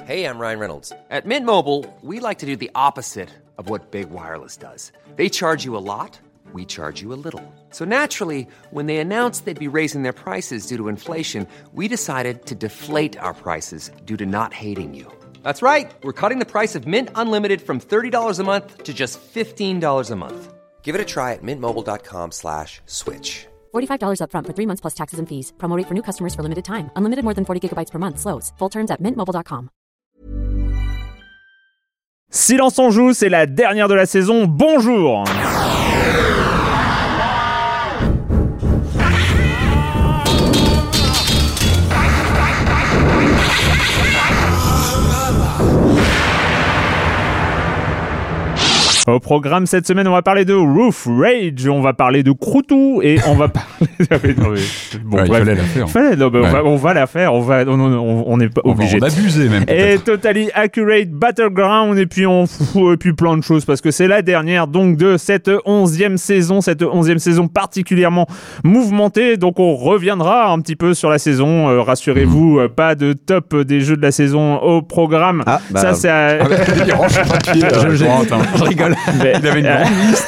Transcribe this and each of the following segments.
Hey, I'm Ryan Reynolds. At Mint Mobile, we like to do the opposite of what Big Wireless does. They charge you a lot, we charge you a little. So naturally, when they announced they'd be raising their prices due to inflation, we decided to deflate our prices due to not hating you. That's right. We're cutting the price of Mint Unlimited from $30 a month to just $15 a month. Give it a try at mintmobile.com/switch. $45 up front for 3 months plus taxes and fees. Promo rate for new customers for limited time. Unlimited more than 40 gigabytes per month. Slows full terms at mintmobile.com. Silence on joue, c'est la dernière de la saison. Bonjour. Au programme cette semaine, on va parler de Roof Rage, on va parler de Croutou et on va parler. Bon, ouais, il fallait la faire. On va la faire. On n'est pas obligé. On va abuser même. Et Totally Accurate Battleground et puis plein de choses parce que c'est la dernière donc de cette 11e saison particulièrement mouvementée. Donc on reviendra un petit peu sur la saison. Rassurez-vous, pas de top des jeux de la saison au programme. Ça c'est. Il range son papier. Je rigole. Il avait une grande liste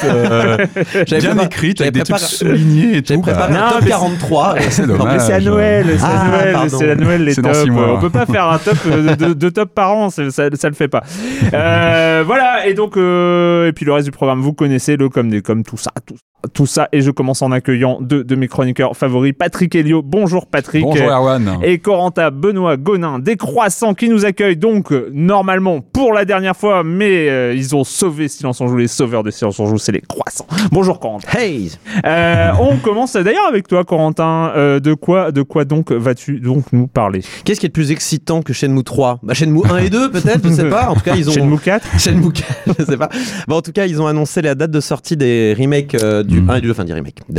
bien écrite avec des trucs soulignés et tout. J'ai préparé un top 43. C'est dommage. Mais c'est à Noël, c'est à Noël les c'est tops. On peut pas faire un top de top par an, ça le fait pas. Voilà, et donc et puis le reste du programme, vous connaissez le comme tout ça, et je commence en accueillant deux de mes chroniqueurs favoris, Patrick Helio. Bonjour Patrick. Bonjour Erwan. Et Corentin Benoît Gonin des Croissants qui nous accueillent donc normalement pour la dernière fois, mais ils ont sauvé Silence on joue, les sauveurs de Silence on joue, c'est les Croissants. Bonjour Corentin. Hey. On commence d'ailleurs avec toi Corentin. De quoi donc vas-tu donc nous parler? Qu'est-ce qui est le plus excitant que Shenmue 3? Shenmue 1 et 2 peut-être, je sais pas. En tout cas, ils ont Shenmue 4. Shenmue 4, je sais pas. Bon, en tout cas, ils ont annoncé la date de sortie des remakes du 1 et du 2, enfin des remakes, du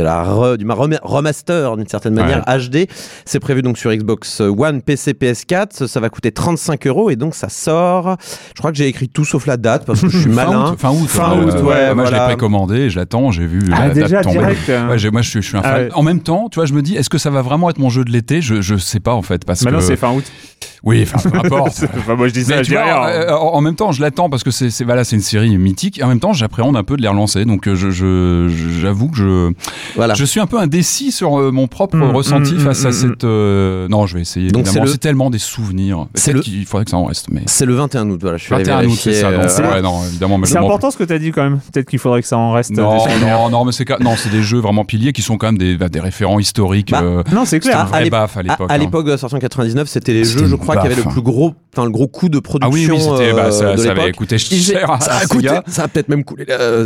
remaster d'une certaine manière, HD. C'est prévu donc sur Xbox One, PC, PS4. Ça va coûter 35€ et donc ça sort. Je crois que j'ai écrit tout sauf la date parce que je suis malin. Fin août, ouais. Moi, je l'ai précommandé, j'attends, j'ai vu la déjà date tomber. direct. Moi, je suis un fan. En même temps, tu vois, je me dis, est-ce que ça va vraiment être mon jeu de l'été? Je sais pas en fait, parce Maintenant, que c'est fin août. Oui, enfin, peu importe. Moi, je dis ça, mais je dis rien. En même temps, je l'attends parce que c'est une série mythique. Et en même temps, j'appréhende un peu de les relancer. Donc, j'avoue que je suis un peu indécis sur mon propre ressenti face à cette. Non, je vais essayer. Donc évidemment, c'est tellement des souvenirs. Il faudrait que ça en reste. Mais c'est le 21 août. Voilà, je suis 21 août, c'est ça. Non, évidemment. C'est important ce que t'as dit quand même. Peut-être qu'il faudrait que ça en reste. Non, mais c'est des jeux vraiment piliers qui sont quand même des référents historiques. Non, c'est clair. C'était un vrai baffe à l'époque. À l'époque de la sortie en 99, c'était les jeux, je crois, qui avaient le plus gros coût de production. Ah oui, c'était, ça avait coûté cher. Ça a peut-être même coulé.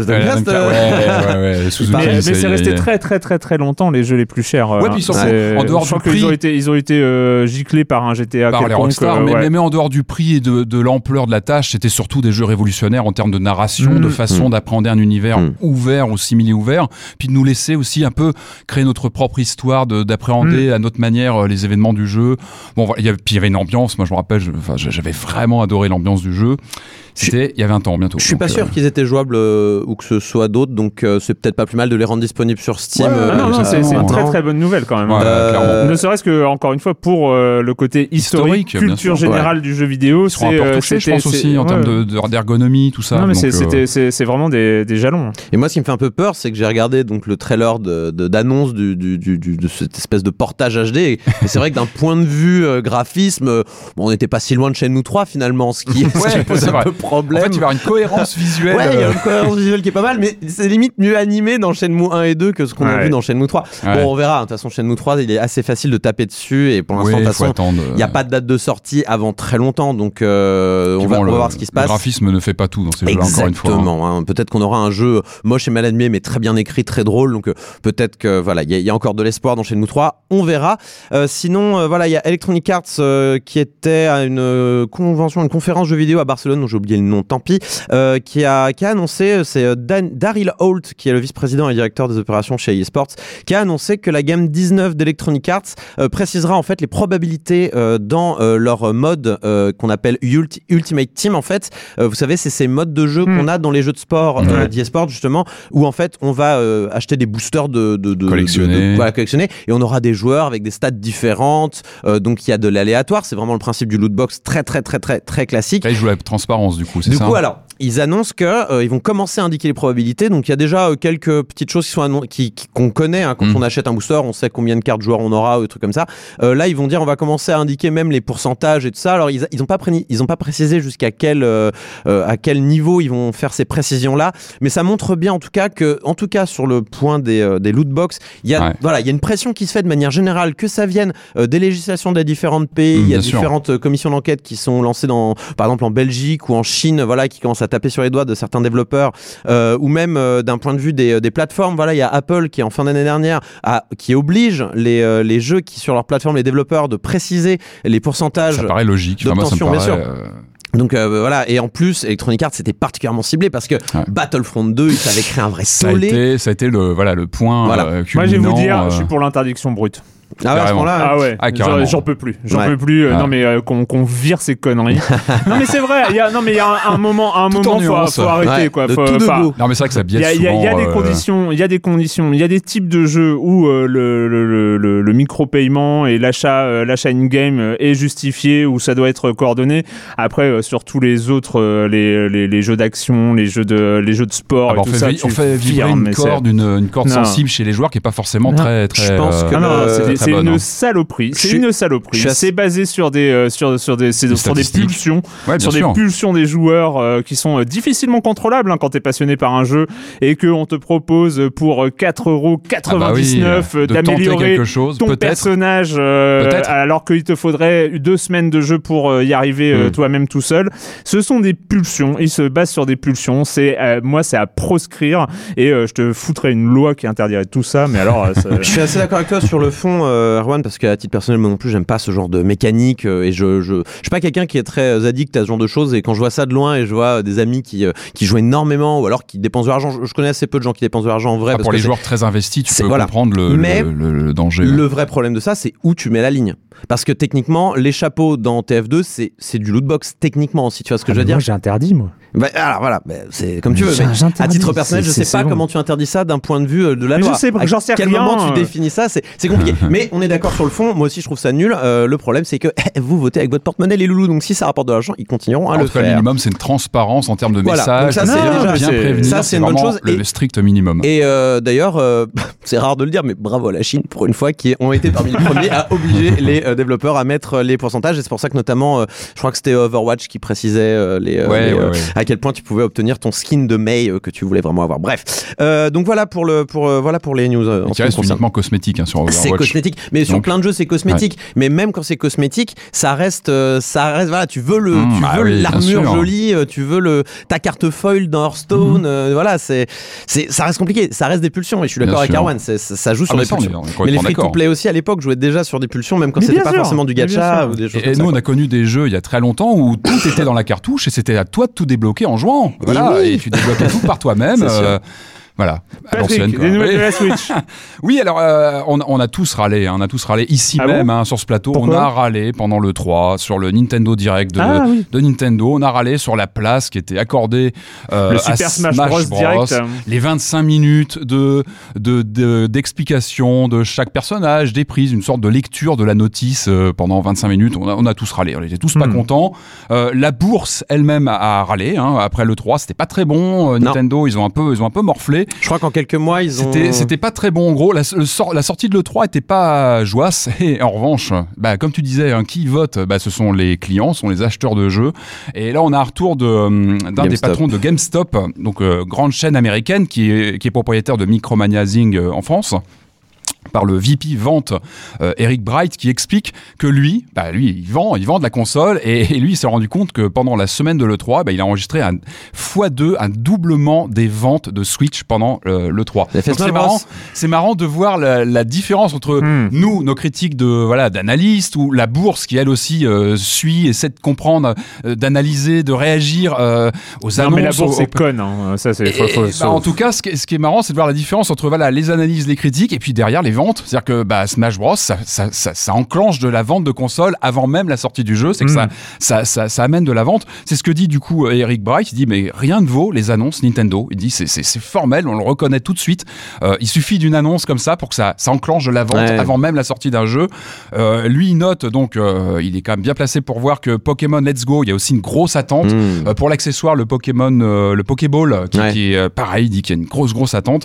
Ouais. Mais c'est resté très très très très longtemps les jeux les plus chers. Ouais, puis en dehors du prix, ils ont été giclés par un GTA par les Rockstar, mais en dehors du prix et de l'ampleur de la tâche, c'était surtout des jeux révolutionnaires en termes de narration, de façon d'appréhender un univers ouvert ou simili-ouvert, puis de nous laisser aussi un peu créer notre propre histoire, d'appréhender à notre manière les événements du jeu. Bon, puis il y avait une ambiance. Moi, je me rappelle, j'avais vraiment adoré l'ambiance du jeu. Il y avait un temps bientôt. Je suis pas sûr qu'ils étaient jouables ou que ce soit d'autres, donc c'est peut-être pas plus mal de les rendre disponibles sur Steam. C'est une très très bonne nouvelle quand même. Ne serait-ce que, encore une fois, pour le côté historique culture générale du jeu vidéo. Ils seront un peu retouchés, je pense aussi, en termes d'ergonomie, tout ça. Non, mais c'est vraiment des jalons. Et moi, ce qui me fait un peu peur, c'est que j'ai regardé donc le trailer d'annonce de cette espèce de portage HD. Et c'est vrai que d'un point de vue graphisme, on n'était pas si loin de Shenmue 3 finalement, ce qui pose un peu problème. En fait, tu vas avoir une cohérence visuelle. Ouais, il y a une cohérence visuelle qui est pas mal, mais c'est limite mieux animé dans Shenmue 1 et 2 que ce qu'on a vu dans Shenmue 3. Bon, on verra. De toute façon, Shenmue 3, il est assez facile de taper dessus et pour l'instant, de toute façon, il n'y a pas de date de sortie avant très longtemps, donc on va voir ce qui se passe. Le graphisme ne fait pas tout dans ces jeux-là, encore une fois. Exactement. Peut-être qu'on aura un jeu moche et mal animé, mais très bien écrit, très drôle. Donc peut-être que voilà, il y a encore de l'espoir dans Shenmue 3. On verra. Sinon, voilà, il y a Electronic Arts qui était à une conférence jeux vidéo à Barcelone, dont j'ai oublié le nom, tant pis, qui a annoncé, c'est Daryl Holt, qui est le vice-président et directeur des opérations chez EA Sports, qui a annoncé que la gamme 19 d'Electronic Arts précisera en fait les probabilités dans leur mode qu'on appelle Ultimate Team. En fait, vous savez, c'est ces modes de jeu qu'on a dans les jeux de sport, d'e-sport justement, où en fait on va acheter des boosters de collectionner, et on aura des joueurs avec des stats différentes, donc il y a de l'aléatoire, c'est vraiment le principe du lootbox très très très très très classique. Là, ils jouent la transparence du coup, c'est ça. Du coup, alors, ils annoncent que ils vont commencer à indiquer les probabilités, donc il y a déjà quelques petites choses qu'on connaît, hein, quand on achète un booster, on sait combien de cartes joueurs on aura, ou des trucs comme ça. Là, ils vont dire on va commencer à indiquer même les pourcentages et tout ça. Alors ils ont pas précisé jusqu'à à quel niveau ils vont faire ces précisions là, mais ça montre bien en tout cas sur le point des loot box, il y a une pression qui se fait de manière générale, que ça vienne des législations des différents pays. Il y a différentes commissions d'enquête qui sont lancées par exemple en Belgique ou en Chine, qui commencent à taper sur les doigts de certains développeurs, ou même d'un point de vue des plateformes. Il y a Apple qui en fin d'année dernière qui oblige les jeux qui sur leur plateforme, les développeurs, de préciser les pourcentages. Ça paraît logique. D'obtention, bien sûr. Donc et en plus Electronic Arts c'était particulièrement ciblé parce que Battlefront 2 ils avaient créé un vrai tollé. Ça a été le point culminant. Moi je vais vous dire, je suis pour l'interdiction brute. Ah ouais, à ce moment-là. Ah ouais. J'en peux plus. Non mais qu'on vire ces conneries. Non mais c'est vrai. Il y a un moment faut arrêter quoi. Non mais c'est vrai que ça biaise souvent. Il y a des conditions. Il y a des types de jeux où le micro-paiement et l'achat in-game est justifié, où ça doit être coordonné. Après sur tous les autres, les jeux d'action, les jeux de sport, et tout ça, on fait vibrer une corde sensible chez les joueurs qui est pas forcément très. Je pense que c'est une saloperie. C'est basé sur des pulsions, des pulsions des joueurs qui sont difficilement contrôlables quand t'es passionné par un jeu et qu'on te propose pour 4,99€ d'améliorer ton personnage alors qu'il te faudrait 2 semaines de jeu pour y arriver toi-même tout seul. Ce sont des pulsions. Ils se basent sur des pulsions. C'est à proscrire et je te foutrais une loi qui interdirait tout ça. Mais alors, je suis assez d'accord avec toi sur le fond. Erwan, parce qu'à titre personnel, moi non plus, j'aime pas ce genre de mécanique et je suis pas quelqu'un qui est très addict à ce genre de choses, et quand je vois ça de loin et je vois des amis qui jouent énormément ou alors qui dépensent de l'argent, je connais assez peu de gens qui dépensent de l'argent en vrai. Pour les joueurs très investis, tu peux comprendre le danger. Le vrai problème de ça, c'est où tu mets la ligne. Parce que techniquement, les chapeaux dans TF2, c'est du lootbox techniquement, si tu vois ce que je veux dire. Moi, j'ai interdit, moi. Alors voilà, c'est comme tu veux. À titre personnel, je sais pas comment tu interdis ça d'un point de vue de la loi. Je sais, j'en sais rien. À quel moment tu définis ça, c'est compliqué. Mais on est d'accord sur le fond. Moi aussi, je trouve ça nul. Le problème, c'est que vous votez avec votre porte-monnaie, les loulous. Donc si ça rapporte de l'argent, ils continueront à le faire. Le minimum, c'est une transparence en termes de messages. Donc ça, c'est déjà bien prévenir. Ça, c'est une bonne chose. Le strict minimum. Et d'ailleurs, c'est rare de le dire, mais bravo à la Chine pour une fois, qui ont été parmi les premiers à obliger les développeurs à mettre les pourcentages. Et c'est pour ça que notamment, je crois que c'était Overwatch qui précisait à quel point tu pouvais obtenir ton skin de Mei que tu voulais vraiment avoir. Bref, donc voilà pour les news. Qui reste uniquement cosmétique sur Overwatch. C'est cosmétique, mais sur plein de jeux c'est cosmétique. Mais même quand c'est cosmétique, ça reste. Voilà, tu veux l'armure jolie, tu veux ta carte foil dans Hearthstone. Voilà, ça reste compliqué. Ça reste des pulsions. Et je suis d'accord avec Erwan. Ça joue sur des pulsions. Mais les free-to-play aussi à l'époque jouaient déjà sur des pulsions, même quand c'était pas forcément du gacha ou des choses comme ça. Et nous, on a connu des jeux il y a très longtemps où tout était dans la cartouche et c'était à toi de tout débloquer en jouant. Voilà, et tu débloquais tout par toi-même. Voilà, à l'ancienne. Des nouvelles de la Switch. Oui, alors on a tous râlé, ici même sur ce plateau. Pourquoi on a râlé pendant le 3 sur le Nintendo Direct de Nintendo. On a râlé sur la place qui était accordée le Super à Smash Bros. Direct. Les 25 minutes d'explication de chaque personnage, des prises, une sorte de lecture de la notice pendant 25 minutes. On a tous râlé, on était tous pas contents. La bourse elle-même a râlé. Après le 3, c'était pas très bon. Nintendo, ils ont un peu morflé. Je crois qu'en quelques mois, C'était pas très bon. En gros, la sortie de l'E3 était pas joyeuse. Et en revanche, comme tu disais, qui vote, ce sont les clients, ce sont les acheteurs de jeux. Et là, on a un retour d'un des patrons de GameStop, donc grande chaîne américaine qui est propriétaire de Micromania Zing en France, par le VP vente Eric Bright, qui explique que lui il vend de la console, et lui il s'est rendu compte que pendant la semaine de l'E3 il a enregistré un x2, un doublement des ventes de Switch pendant l'E3. C'est marrant de voir la différence entre nous, nos critiques d'analystes, ou la bourse qui elle aussi suit, essaie de comprendre, d'analyser, de réagir aux annonces. Mais la bourse c'est conne, ça c'est en tout cas, ce qui est marrant, c'est de voir la différence entre les analyses, les critiques, et puis derrière les ventes. C'est-à-dire que Smash Bros, ça enclenche de la vente de consoles avant même la sortie du jeu. C'est que ça amène de la vente. C'est ce que dit du coup Eric Bright. Il dit mais rien ne vaut les annonces Nintendo. Il dit c'est formel, on le reconnaît tout de suite. Il suffit d'une annonce comme ça pour que ça enclenche de la vente avant même la sortie d'un jeu. Lui il note donc il est quand même bien placé pour voir que Pokémon Let's Go, il y a aussi une grosse attente pour l'accessoire, le Pokémon, le Pokéball qui est pareil, il dit qu'il y a une grosse attente.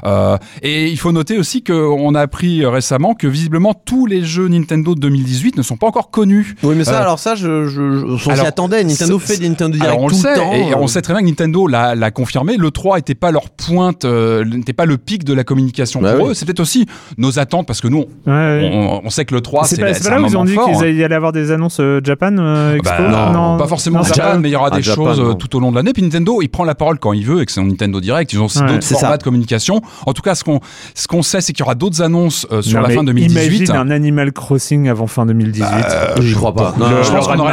Et il faut noter aussi qu'on a appris récemment que visiblement tous les jeux Nintendo de 2018 ne sont pas encore connus. Oui, mais ça, on s'y attendait. Nintendo fait des Nintendo Direct tout le temps. Et on sait très bien que Nintendo l'a confirmé. Le 3 n'était pas leur pointe, n'était pas le pic de la communication pour eux. C'est peut-être aussi nos attentes parce que nous, on sait que le 3 c'est là où ils ont dit qu'ils allaient avoir des annonces Japan Expo. Non, pas forcément Japan, mais il y aura des choses tout au long de l'année. Puis Nintendo, il prend la parole quand il veut et que c'est un Nintendo Direct. Ils ont aussi d'autres formats de communication. En tout cas, ce qu'on sait, c'est qu'il y aura d'autres annonces sur la fin 2018. Imagine un Animal Crossing avant fin 2018. Je crois pas. Je pense qu'on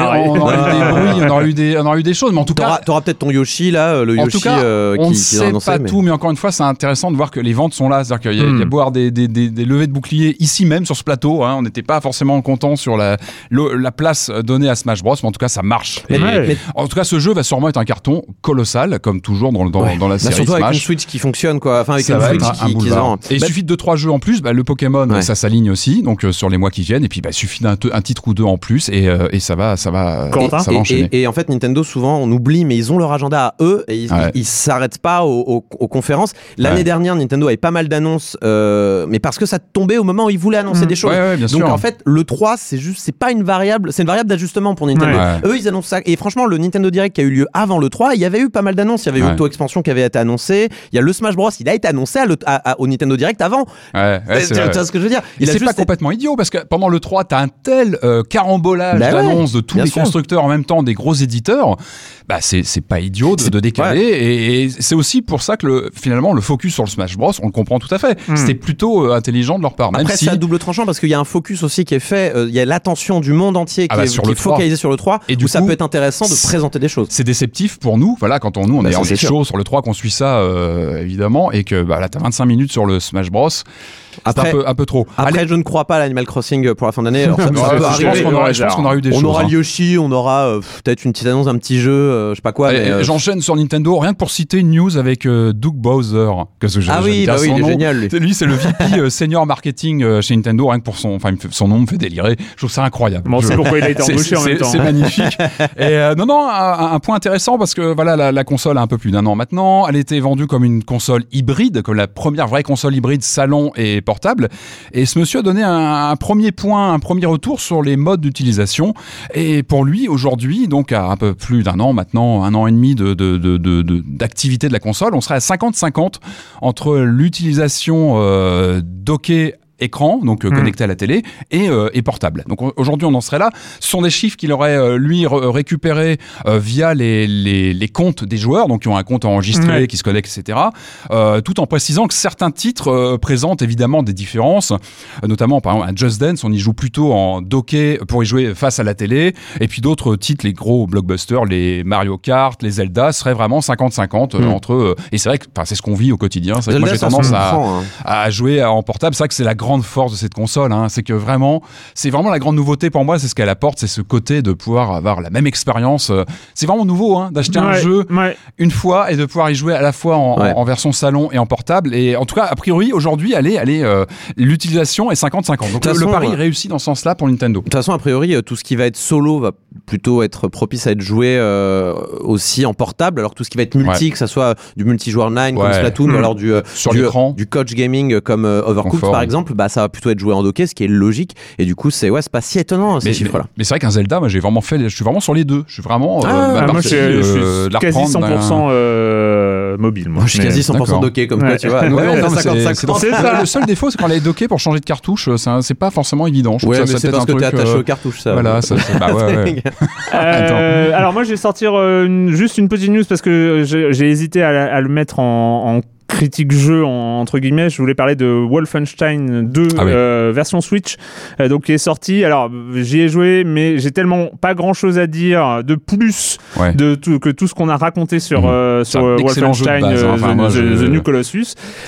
aurait eu des choses, mais en tout cas, t'auras peut-être ton Yoshi là, le Yoshi on ne sait pas tout, mais encore une fois, c'est intéressant de voir que les ventes sont là. C'est-à-dire qu'il y a beau avoir des levées de boucliers ici même sur ce plateau. On n'était pas forcément content sur la place donnée à Smash Bros, mais en tout cas, ça marche. En tout cas, ce jeu va sûrement être un carton colossal, comme toujours dans la série surtout Smash. Avec une Switch qui fonctionne, quoi. Enfin, avec ça une va Switch être un boulevard. Et il suffit de 2-3 jeux en plus. Le Pokémon, ça s'aligne aussi, donc sur les mois qui viennent. Et puis, il suffit d'un titre ou deux en plus, et ça va enchaîner. Et en fait, Nintendo, souvent, on oublie, mais ils ont leur agenda à eux, et ils s'arrêtent pas aux conférences. L'année dernière, Nintendo avait pas mal d'annonces, mais parce que ça tombait au moment où ils voulaient annoncer des choses. Bien donc sûr. En fait, le 3, c'est pas une variable, c'est une variable d'ajustement pour Nintendo. Eux, ils annoncent ça. Et franchement, le Nintendo Direct qui a eu lieu avant le 3, il y avait eu pas mal d'annonces. Il y avait eu Auto-Expansion qui avait été annoncé. Il y a le Smash Bros, il a été annoncé au Nintendo Direct avant. Tu vois ce que je veux dire? Et c'est pas complètement idiot parce que pendant le 3, t'as un tel carambolage d'annonces de tous les constructeurs en même temps, des gros éditeurs. C'est pas idiot de décaler. Et c'est aussi pour ça que finalement, le focus sur le Smash Bros, on le comprend tout à fait. C'était plutôt intelligent de leur part. Après, c'est à double tranchant parce qu'il y a un focus aussi qui est fait. Il y a l'attention du monde entier qui est focalisé sur le 3. Et du coup, ça peut être intéressant de présenter des choses. C'est déceptif pour nous. Voilà, quand on est chaud sur le 3, qu'on suit ça évidemment, et que là, t'as 25 minutes sur le Smash Bros. Après, un peu trop. Après, je ne crois pas à l'Animal Crossing pour la fin d'année. Je pense qu'on aura eu des choses. On aura Yoshi, on aura peut-être une petite annonce, un petit jeu, je sais pas quoi. J'enchaîne sur Nintendo, rien que pour citer une news avec Doug Bowser. Il est génial. Lui, c'est le VP senior marketing chez Nintendo. Rien que pour son nom me fait délirer. Je trouve ça incroyable. Bon, c'est pourquoi il a été embauché en même temps. C'est magnifique. Et un point intéressant parce que voilà, la console a un peu plus d'1 an maintenant. Elle était vendue comme une console hybride, comme la première vraie console hybride salon et portable. Et ce monsieur a donné un premier retour sur les modes d'utilisation. Et pour lui, aujourd'hui, donc à un peu plus d'1 an maintenant, 1 an et demi d'activité de la console, on serait à 50-50 entre l'utilisation dockée écran, donc connecté à la télé, et portable. Donc aujourd'hui, on en serait là. Ce sont des chiffres qu'il aurait, récupérés via les comptes des joueurs, donc qui ont un compte enregistré, qui se connectent, etc. Tout en précisant que certains titres présentent évidemment des différences, notamment, par exemple, un Just Dance, on y joue plutôt en docké pour y jouer face à la télé, et puis d'autres titres, les gros blockbusters, les Mario Kart, les Zelda, seraient vraiment 50-50 entre eux. Et c'est vrai que c'est ce qu'on vit au quotidien. C'est vrai que moi, j'ai tendance à jouer en portable. C'est vrai que c'est la grande force de cette console, c'est que c'est vraiment la grande nouveauté pour moi, c'est ce qu'elle apporte, c'est ce côté de pouvoir avoir la même expérience. C'est vraiment nouveau d'acheter un jeu une fois et de pouvoir y jouer à la fois en version salon et en portable. Et en tout cas, a priori, aujourd'hui, l'utilisation est 50-50. Donc le pari réussit dans ce sens-là pour Nintendo. De toute façon, a priori, tout ce qui va être solo va plutôt être propice à être joué aussi en portable, alors que tout ce qui va être multi, que ça soit du multijoueur online comme Splatoon ou alors du coach gaming comme Overcooked par exemple, ça va plutôt être joué en docké, ce qui est logique. Et du coup, c'est pas si étonnant ces chiffres-là. Mais c'est vrai qu'un Zelda, moi, je suis vraiment sur les deux. Je suis vraiment moi, je suis quasi 100% mobile. Moi, je suis quasi 100% docké, comme quoi, tu vois. Le seul défaut, c'est quand elle est docké pour changer de cartouche, c'est pas forcément évident. Mais c'est parce que t'es attaché aux cartouches, ça. Voilà, alors moi, je vais sortir juste une petite news parce que j'ai hésité à le mettre en critique jeu entre guillemets, je voulais parler de Wolfenstein 2 version Switch, donc qui est sorti. Alors j'y ai joué, mais j'ai tellement pas grand chose à dire de plus que tout ce qu'on a raconté sur Wolfenstein The New Colossus,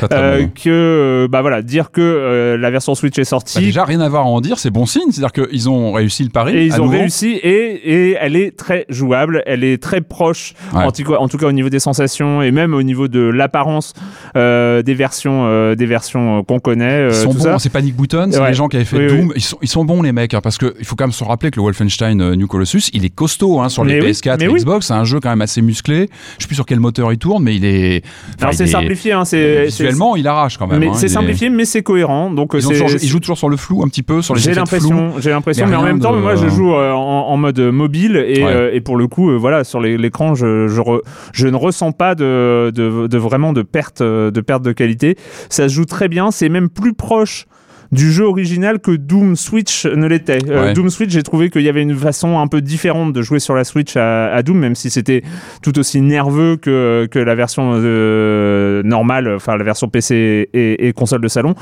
que voilà, dire que la version Switch est sortie. Déjà rien à voir à en dire, c'est bon signe, c'est-à-dire qu'ils ont réussi le pari. Et ils ont réussi et elle est très jouable, elle est très proche, en tout cas au niveau des sensations et même au niveau de l'apparence des versions qu'on connaît. Ils sont tout bons, ça. c'est Panic Button, c'est les gens qui avaient fait Doom. Ils sont bons les mecs, hein, parce que il faut quand même se rappeler que le Wolfenstein New Colossus, il est costaud sur les PS4 et Xbox, c'est un jeu quand même assez musclé. Je sais plus sur quel moteur il tourne, mais il est. Alors c'est simplifié, visuellement il arrache quand même. Mais c'est simplifié, mais c'est cohérent. Donc ils jouent toujours sur le flou un petit peu, sur les effets de flou. J'ai l'impression, mais en même temps, moi je joue en mode mobile et pour le coup, voilà, sur l'écran, je ne ressens pas vraiment de perte de qualité. Ça se joue très bien, c'est même plus proche du jeu original que Doom Switch ne l'était. Doom Switch, j'ai trouvé qu'il y avait une façon un peu différente de jouer sur la Switch à Doom, même si c'était tout aussi nerveux que la version normale, enfin la version PC et console de salon.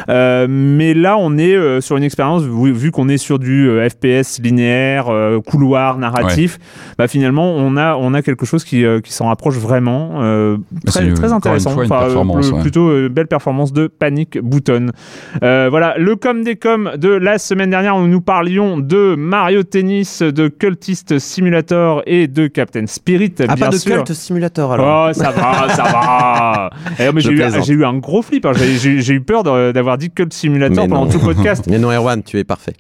Mais là, on est sur une expérience, vu qu'on est sur du FPS linéaire, couloir, narratif, finalement, on a quelque chose qui s'en rapproche vraiment. Très intéressant. Plutôt belle performance de Panic Button. Voilà, le com des coms de la semaine dernière où nous parlions de Mario Tennis, de Cultist Simulator et de Captain Spirit, bien pas de sûr. Cult Simulator alors. Oh, ça va. Mais j'ai eu un gros flip, hein. J'ai eu peur d'avoir dit Cult Simulator pendant tout le podcast. Mais non, Erwan, tu es parfait.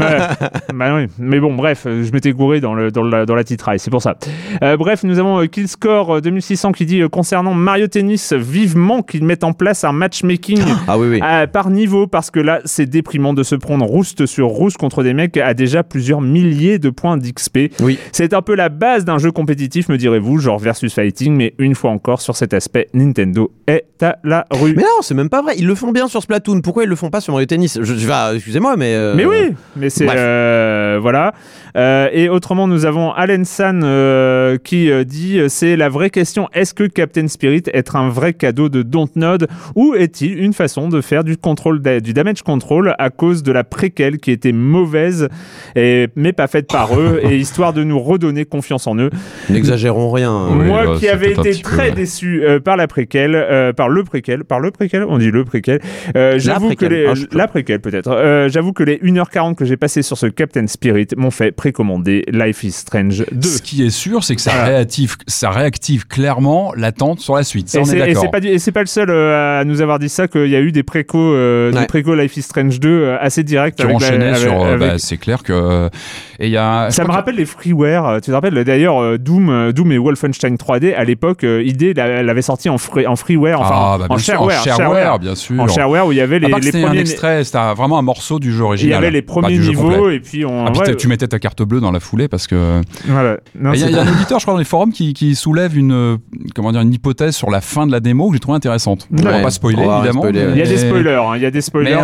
Oui. Mais bon, bref, je m'étais gouré dans la titraille, c'est pour ça. Bref, nous avons Killscore 2600 qui dit concernant Mario Tennis, vivement qu'ils mettent en place un matchmaking par niveau, parce que là, c'est déprimant de se prendre rouste sur rouste contre des mecs à déjà plusieurs milliers de points d'XP. Oui. C'est un peu la base d'un jeu compétitif, me direz-vous, genre versus fighting, mais une fois encore, sur cet aspect, Nintendo est à la rue. Mais non, c'est même pas vrai. Ils le font bien sur Splatoon. Pourquoi ils le font pas sur Mario Tennis ? Excusez-moi, mais... Mais oui, mais c'est... voilà. Et autrement, nous avons Allen San qui dit c'est la vraie question, est-ce que Captain Spirit est un vrai cadeau de Dontnod ou est-il une façon de faire du damage control à cause de la préquelle qui était mauvaise mais pas faite par eux et histoire de nous redonner confiance en eux. N'exagérons rien. Moi qui avais été très déçu par la préquelle, par le préquel, on dit le préquel. J'avoue que la préquelle peut-être. J'avoue que les 1h40 que j'ai passé sur ce Captain Spirit m'ont fait précommander Life is Strange 2. Ce qui est sûr, c'est que ça réactive clairement l'attente sur la suite. Ça, on est d'accord. Et c'est pas le seul à nous avoir dit ça, qu'il y a eu des précos Life is Strange 2 assez directs. Qui ont enchaîné sur... c'est clair que... Ça me rappelle les freeware. Tu te rappelles d'ailleurs Doom et Wolfenstein 3D à l'époque, ID l'avait sorti en freeware, en shareware, bien sûr. En shareware où il y avait les premiers... un extrait, c'était vraiment un morceau du jeu original. Il y avait les premiers niveaux et puis tu mettais ta carte bleue dans la foulée parce que... Voilà. Il y a un auditeur, je crois, dans les forums qui soulève une hypothèse sur la fin de la démo que j'ai trouvé intéressante. On va pas spoiler, évidemment. Il y a des spoilers,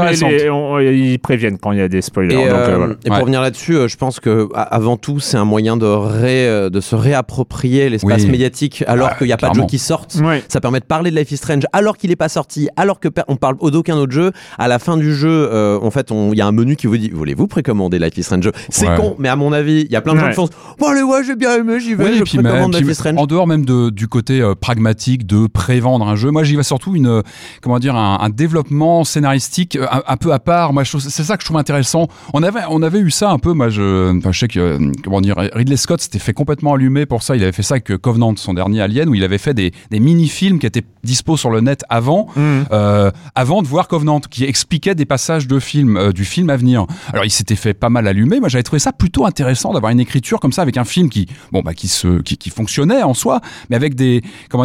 mais ils préviennent quand il y a des spoilers. Et pour revenir là-dessus, je pense que avant tout, c'est un moyen de se réapproprier l'espace médiatique alors qu'il n'y a pas de jeux qui sortent. Ça permet de parler de Life is Strange alors qu'il n'est pas sorti, alors que on parle d'aucun autre jeu. À la fin du jeu, en fait, il y a un menu qui vous dit voulez-vous précommander Life is Strange ? C'est con, mais à mon avis, il y a plein de gens qui font bon allez j'ai bien aimé, j'y vais, je précommande Life is Strange. En dehors même du côté pragmatique de prévendre un jeu, moi j'y vais surtout un développement scénaristique un peu à part. Moi c'est ça que je trouve intéressant. On avait eu ça un peu. Moi je sais que Ridley Scott s'était fait complètement allumer pour ça. Il avait fait ça avec Covenant, son dernier Alien, où il avait fait des mini-films qui étaient dispo sur le net avant de voir Covenant, qui expliquait des passages de films, du film à venir. Alors il s'était fait pas mal allumer. Moi j'avais trouvé ça plutôt intéressant d'avoir une écriture comme ça avec un film qui fonctionnait en soi, mais avec des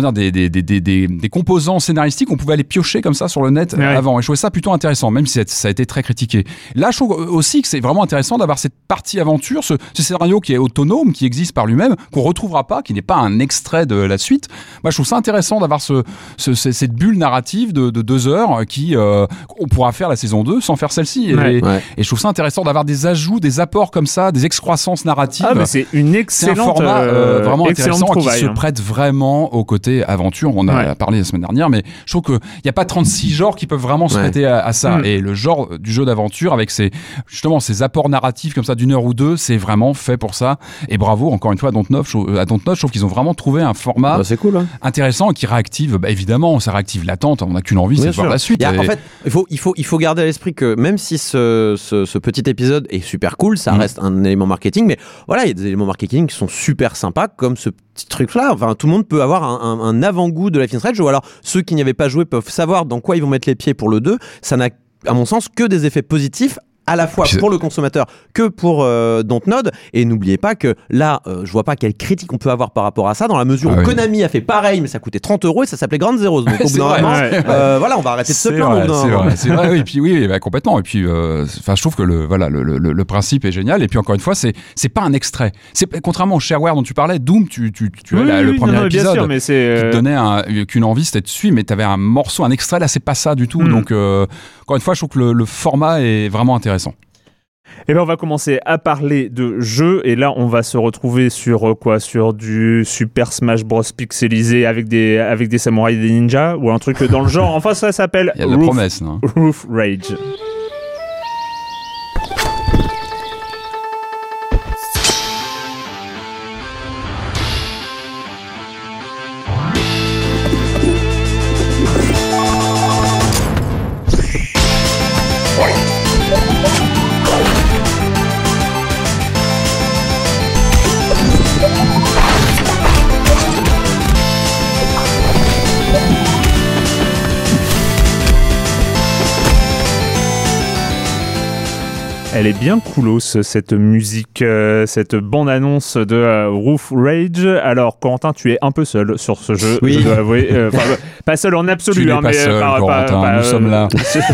composants scénaristiques, on pouvait aller piocher comme ça sur le net avant. Et je trouvais ça plutôt intéressant, même si ça a été très critiqué. Là, je trouve aussi que c'est vraiment intéressant d'avoir cette partie aventure, ce scénario qui est autonome, qui existe par lui-même, qu'on retrouvera pas, qui n'est pas un extrait de la suite. Moi, je trouve ça intéressant d'avoir cette bulle narrative de 2 heures qui on pourra faire la saison 2 sans faire celle-ci. Et je trouve ça intéressant d'avoir des ajouts ajouts, des apports comme ça, des excroissances narratives. Ah, mais c'est une excellente, c'est un format vraiment intéressant qui se hein. prête vraiment au côté aventure. On en a parlé la semaine dernière, mais je trouve qu'il n'y a pas 36 genres qui peuvent vraiment se prêter à ça. Et le genre du jeu d'aventure avec justement ces apports narratifs comme ça d'une heure ou deux, c'est vraiment fait pour ça. Et bravo encore une fois à Dontnod. Je trouve qu'ils ont vraiment trouvé un format c'est cool, hein. intéressant qui réactive. Évidemment, ça réactive l'attente. On n'a qu'une envie, c'est de voir la suite. En fait, il faut garder à l'esprit que même si ce petit épisode est super cool, ça reste un élément marketing, mais voilà, il y a des éléments marketing qui sont super sympas, comme ce petit truc-là. Enfin, tout le monde peut avoir un avant-goût de Life is Strange, ou alors ceux qui n'y avaient pas joué peuvent savoir dans quoi ils vont mettre les pieds pour le 2. Ça n'a, à mon sens, que des effets positifs, à la fois pour le consommateur que pour Dontnod. Et n'oubliez pas que là, je vois pas quelle critique on peut avoir par rapport à ça, dans la mesure où Konami a fait pareil, mais ça coûtait 30 € et ça s'appelait Ground Zeroes. Donc au bout d'un moment, voilà, on va arrêter de se plaindre. C'est vrai, oui. Et puis complètement. Et puis, je trouve que le principe est génial. Et puis encore une fois, c'est pas un extrait. Contrairement au shareware dont tu parlais, Doom, tu as le premier épisode sûr, mais qui te donnait qu'une envie, c'était de suivre, mais t'avais un morceau, un extrait. Là, c'est pas ça du tout. Donc encore une fois, je trouve que le format est vraiment intéressant. Et bien on va commencer à parler de jeux, et là on va se retrouver sur sur du Super Smash Bros pixelisé avec des samouraïs et des ninjas, ou un truc dans le genre. Enfin, ça s'appelle Il y a de la promesse, non ? Roof Rage. Elle est bien coolos, cette musique, cette bande-annonce de Roof Rage. Alors, Corentin, tu es un peu seul sur ce jeu, je dois avouer. Pas seul en absolu, tu n'es pas seul, Corentin, nous sommes là.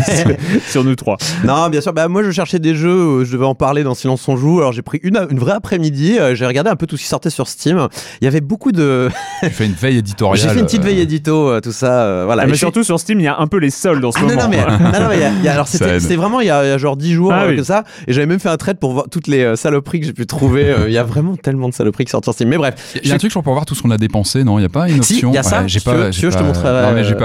Sur nous trois. Non, bien sûr. Moi, je cherchais des jeux, je devais en parler dans Silence on joue. Alors, j'ai pris une vraie après-midi. J'ai regardé un peu tout ce qui sortait sur Steam. Il y avait beaucoup de... Tu fais une veille éditoriale. J'ai fait une petite veille édito, tout ça. Voilà. Mais surtout sur Steam, il y a un peu les soldes en ce moment. Alors, c'était vraiment il y a genre 10 jours que ça. Et j'avais même fait un trade pour voir toutes les saloperies que j'ai pu trouver. Il y a vraiment tellement de saloperies qui sortent sur Steam. Mais bref. Il y a un truc pour voir tout ce qu'on a dépensé, non ? Il n'y a pas une option ? Si, il y a ça. Je te montrerai. Non, mais j'ai pas.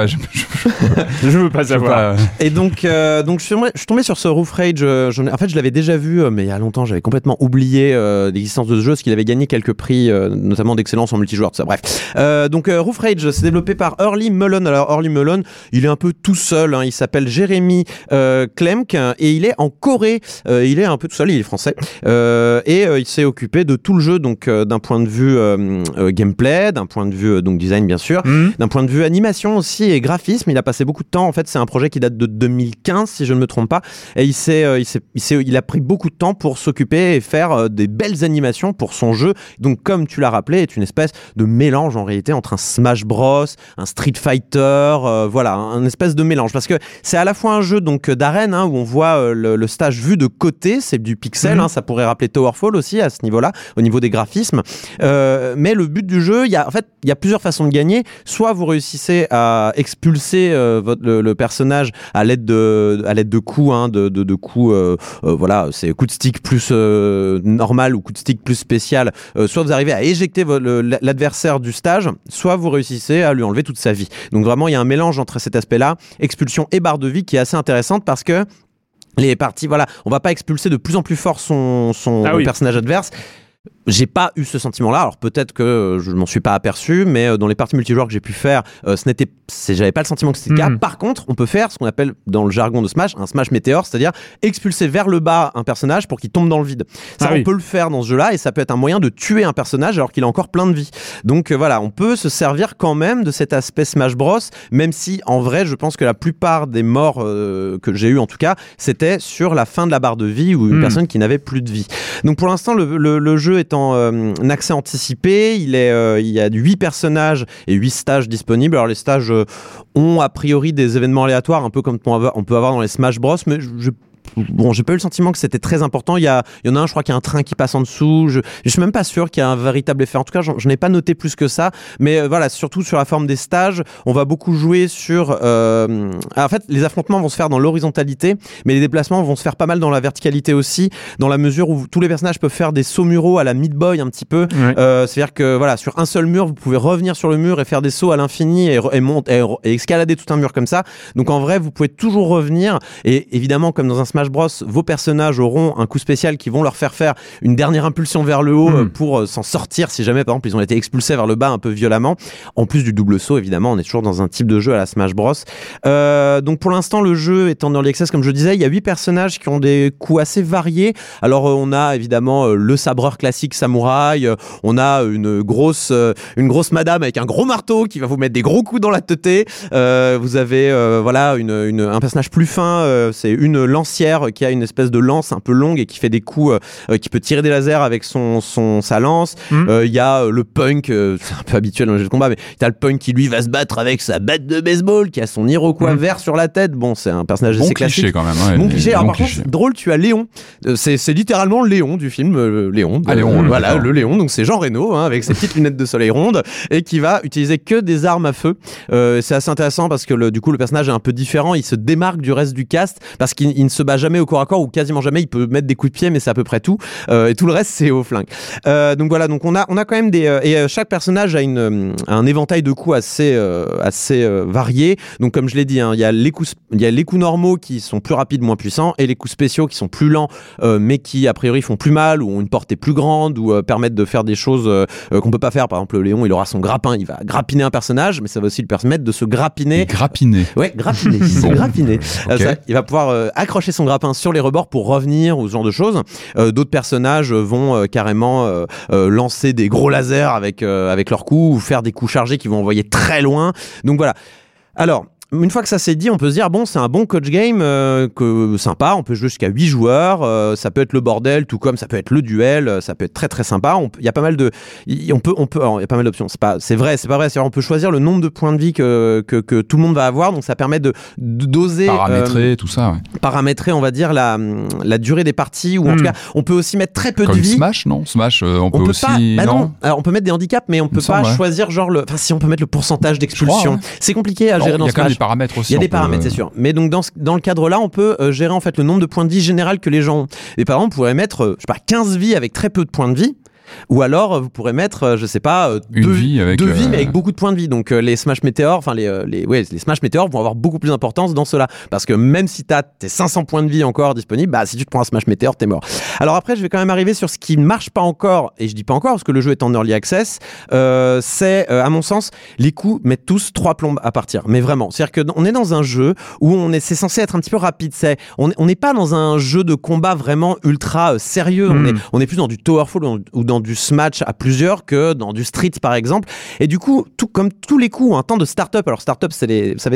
Je veux pas savoir. Et donc je suis tombé sur ce Roof Rage. En fait, je l'avais déjà vu, mais il y a longtemps, j'avais complètement oublié l'existence de ce jeu, parce qu'il avait gagné quelques prix, notamment d'excellence en multijoueur, tout ça. Bref. Donc Roof Rage, c'est développé par Early Mullen. Alors Early Mullen, il est un peu tout seul. Il s'appelle Jérémy Klemk et il est en Corée. Il est un peu tout seul, il est français. Et il s'est occupé de tout le jeu, donc d'un point de vue gameplay, d'un point de vue donc design bien sûr, d'un point de vue animation aussi et graphisme. Il a passé beaucoup de temps. En fait, c'est un projet qui date de 2015 si je ne me trompe pas. Et il a pris beaucoup de temps pour s'occuper et faire des belles animations pour son jeu. Donc comme tu l'as rappelé, est une espèce de mélange en réalité entre un Smash Bros, un Street Fighter, voilà, un espèce de mélange, parce que c'est à la fois un jeu donc d'arène où on voit le stage vu de côté, c'est du pixel, ça pourrait rappeler Towerfall aussi à ce niveau-là, au niveau des graphismes. Mais le but du jeu, il y a plusieurs façons de gagner. Soit vous réussissez à expulser le personnage à l'aide de coups, de coups, voilà, c'est coup de stick plus normal ou coup de stick plus spécial. Soit vous arrivez à éjecter l'adversaire du stage, soit vous réussissez à lui enlever toute sa vie. Donc vraiment, il y a un mélange entre cet aspect-là, expulsion et barre de vie, qui est assez intéressante, parce que les parties, voilà, on va pas expulser de plus en plus fort son personnage adverse. J'ai pas eu ce sentiment-là. Alors peut-être que je m'en suis pas aperçu, mais dans les parties multijoueurs que j'ai pu faire, j'avais pas le sentiment que c'était le cas. Par contre, on peut faire ce qu'on appelle dans le jargon de Smash un Smash météore, c'est-à-dire expulser vers le bas un personnage pour qu'il tombe dans le vide. Ça, on peut le faire dans ce jeu-là, et ça peut être un moyen de tuer un personnage alors qu'il a encore plein de vie. Donc voilà, on peut se servir quand même de cet aspect Smash Bros, même si en vrai, je pense que la plupart des morts que j'ai eu en tout cas, c'était sur la fin de la barre de vie ou une personne qui n'avait plus de vie. Donc pour l'instant, le jeu est en accès anticipé. Il y a 8 personnages et 8 stages disponibles. Alors les stages ont a priori des événements aléatoires, un peu comme on peut avoir dans les Smash Bros, mais bon, j'ai pas eu le sentiment que c'était très important. Il y en a un, je crois qu'il y a un train qui passe en dessous. Je suis même pas sûr qu'il y a un véritable effet. En tout cas, je n'ai pas noté plus que ça. Mais voilà, surtout sur la forme des stages, on va beaucoup jouer sur. En fait, les affrontements vont se faire dans l'horizontalité, mais les déplacements vont se faire pas mal dans la verticalité aussi, dans la mesure où tous les personnages peuvent faire des sauts muraux à la Meat Boy un petit peu. Ouais. C'est-à-dire que voilà, sur un seul mur, vous pouvez revenir sur le mur et faire des sauts à l'infini et escalader tout un mur comme ça. Donc en vrai, vous pouvez toujours revenir. Et évidemment, comme dans un Smash Bros, vos personnages auront un coup spécial qui vont leur faire une dernière impulsion vers le haut pour s'en sortir si jamais, par exemple, ils ont été expulsés vers le bas un peu violemment. En plus du double saut, évidemment, on est toujours dans un type de jeu à la Smash Bros. Donc pour l'instant, le jeu est en early access, comme je disais, il y a 8 personnages qui ont des coups assez variés. Alors on a évidemment le sabreur classique samouraï, on a une grosse madame avec un gros marteau qui va vous mettre des gros coups dans la teuté. Vous avez voilà un personnage plus fin, c'est une lancière qui a une espèce de lance un peu longue et qui fait des coups, qui peut tirer des lasers avec sa lance. Il y a le punk, c'est un peu habituel dans les jeux de combat, mais t'as le punk qui lui va se battre avec sa batte de baseball, qui a son Iroquois vert sur la tête. Bon, c'est un personnage assez classique. Bon cliché quand même. Ouais, bon cliché. Alors par contre, drôle, tu as Léon. C'est littéralement Léon du film Léon. Léon. Voilà, le Léon. Donc c'est Jean Reno avec ses petites lunettes de soleil rondes et qui va utiliser que des armes à feu. C'est assez intéressant parce que du coup le personnage est un peu différent. Il se démarque du reste du cast parce qu'il ne se bat jamais au corps à corps ou quasiment jamais. Il peut mettre des coups de pied, mais c'est à peu près tout. Et tout le reste c'est au flingue. Donc voilà. Donc on a quand même et chaque personnage a un éventail de coups assez varié. Donc comme je l'ai dit, il y a les coups normaux qui sont plus rapides, moins puissants, et les coups spéciaux qui sont plus lents, mais qui a priori font plus mal ou ont une portée plus grande ou permettent de faire des choses qu'on peut pas faire. Par exemple, Léon, il aura son grappin, il va grappiner un personnage, mais ça va aussi lui permettre de se grappiner. Grappiner. Ouais, grappiner. Bon. Grappiner. Okay. Il va pouvoir accrocher son grappin sur les rebords pour revenir ou ce genre de choses. D'autres personnages vont carrément lancer des gros lasers avec leurs coups ou faire des coups chargés qui vont envoyer très loin. Donc voilà. Alors, une fois que ça s'est dit, on peut se dire bon, c'est un bon coach game sympa, on peut jouer jusqu'à 8 joueurs, ça peut être le bordel, tout comme ça peut être le duel, ça peut être très très sympa. Il y a pas mal de il y a pas mal d'options, c'est pas vrai, c'est-à-dire on peut choisir le nombre de points de vie que tout le monde va avoir, donc ça permet de doser paramétrer tout ça, ouais. Paramétrer, on va dire la durée des parties, ou en tout cas, on peut aussi mettre très peu comme de vie. Smash, non, Smash on peut aussi pas, non. Alors on peut mettre des handicaps, mais on peut pas choisir genre si on peut mettre le pourcentage d'expulsion. Ouais. C'est compliqué à gérer dans Smash. Paramètres aussi. Il y a des paramètres, c'est sûr. Mais donc dans le cadre-là, on peut gérer en fait le nombre de points de vie général que les gens ont. Et par exemple, on pourrait mettre, je sais pas, 15 vies avec très peu de points de vie. Ou alors vous pourrez mettre, je sais pas, deux vies mais avec beaucoup de points de vie. Donc les Smash Meteor, enfin les Smash Meteor vont avoir beaucoup plus d'importance dans cela, parce que même si t'as tes 500 points de vie encore disponibles, bah si tu te prends un Smash Meteor, t'es mort. Alors après, je vais quand même arriver sur ce qui ne marche pas encore, et je dis pas encore parce que le jeu est en early access. C'est à mon sens, les coups mettent tous 3 plombes à partir, mais vraiment. C'est-à-dire que on est dans un jeu où c'est censé être un petit peu rapide. On n'est pas dans un jeu de combat vraiment ultra sérieux. On est plus dans du Towerfall ou dans du Smash à plusieurs que dans du Street par exemple. Et du coup, comme tous les coups, un temps de start-up. Alors start-up, c'est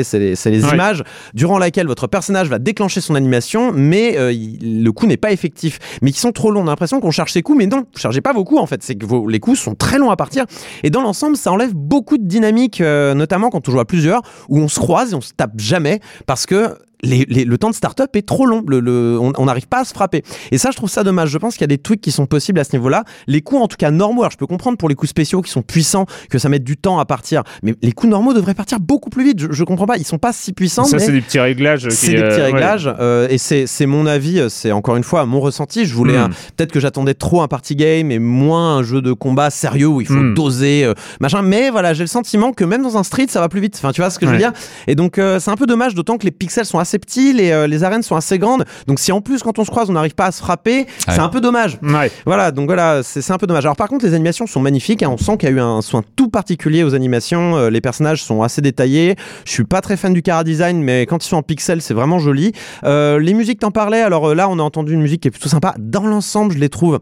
les images durant laquelle votre personnage va déclencher son animation, mais le coup n'est pas effectif, mais qui sont trop longs. On a l'impression qu'on charge ses coups, mais non, vous chargez pas vos coups en fait. C'est que les coups sont très longs à partir. Et dans l'ensemble, ça enlève beaucoup de dynamique, notamment quand on joue à plusieurs, où on se croise et on se tape jamais parce que le temps de start-up est trop long. On n'arrive pas à se frapper. Et ça, je trouve ça dommage. Je pense qu'il y a des tweaks qui sont possibles à ce niveau-là. Les coups, en tout cas normaux, alors je peux comprendre pour les coups spéciaux qui sont puissants, que ça mette du temps à partir. Mais les coups normaux devraient partir beaucoup plus vite. Je comprends pas. Ils sont pas si puissants. Ça, mais c'est des petits réglages. C'est des petits réglages. Et c'est mon avis. C'est encore une fois mon ressenti. Je voulais peut-être que j'attendais trop un party game et moins un jeu de combat sérieux où il faut doser, machin. Mais voilà, j'ai le sentiment que même dans un Street, ça va plus vite. Enfin, tu vois ce que je veux dire. Et donc, c'est un peu dommage, d'autant que les pixels sont assez petits, les arènes sont assez grandes. Donc, si en plus, quand on se croise, on n'arrive pas à se frapper, c'est un peu dommage. Voilà, donc voilà, c'est un peu dommage. Alors, par contre, les animations sont magnifiques. On sent qu'il y a eu un soin tout particulier aux animations. Les personnages sont assez détaillés. Je suis pas très fan du chara design, mais quand ils sont en pixels, c'est vraiment joli. Les musiques, t'en parlais. Alors là, on a entendu une musique qui est plutôt sympa. Dans l'ensemble, je les trouve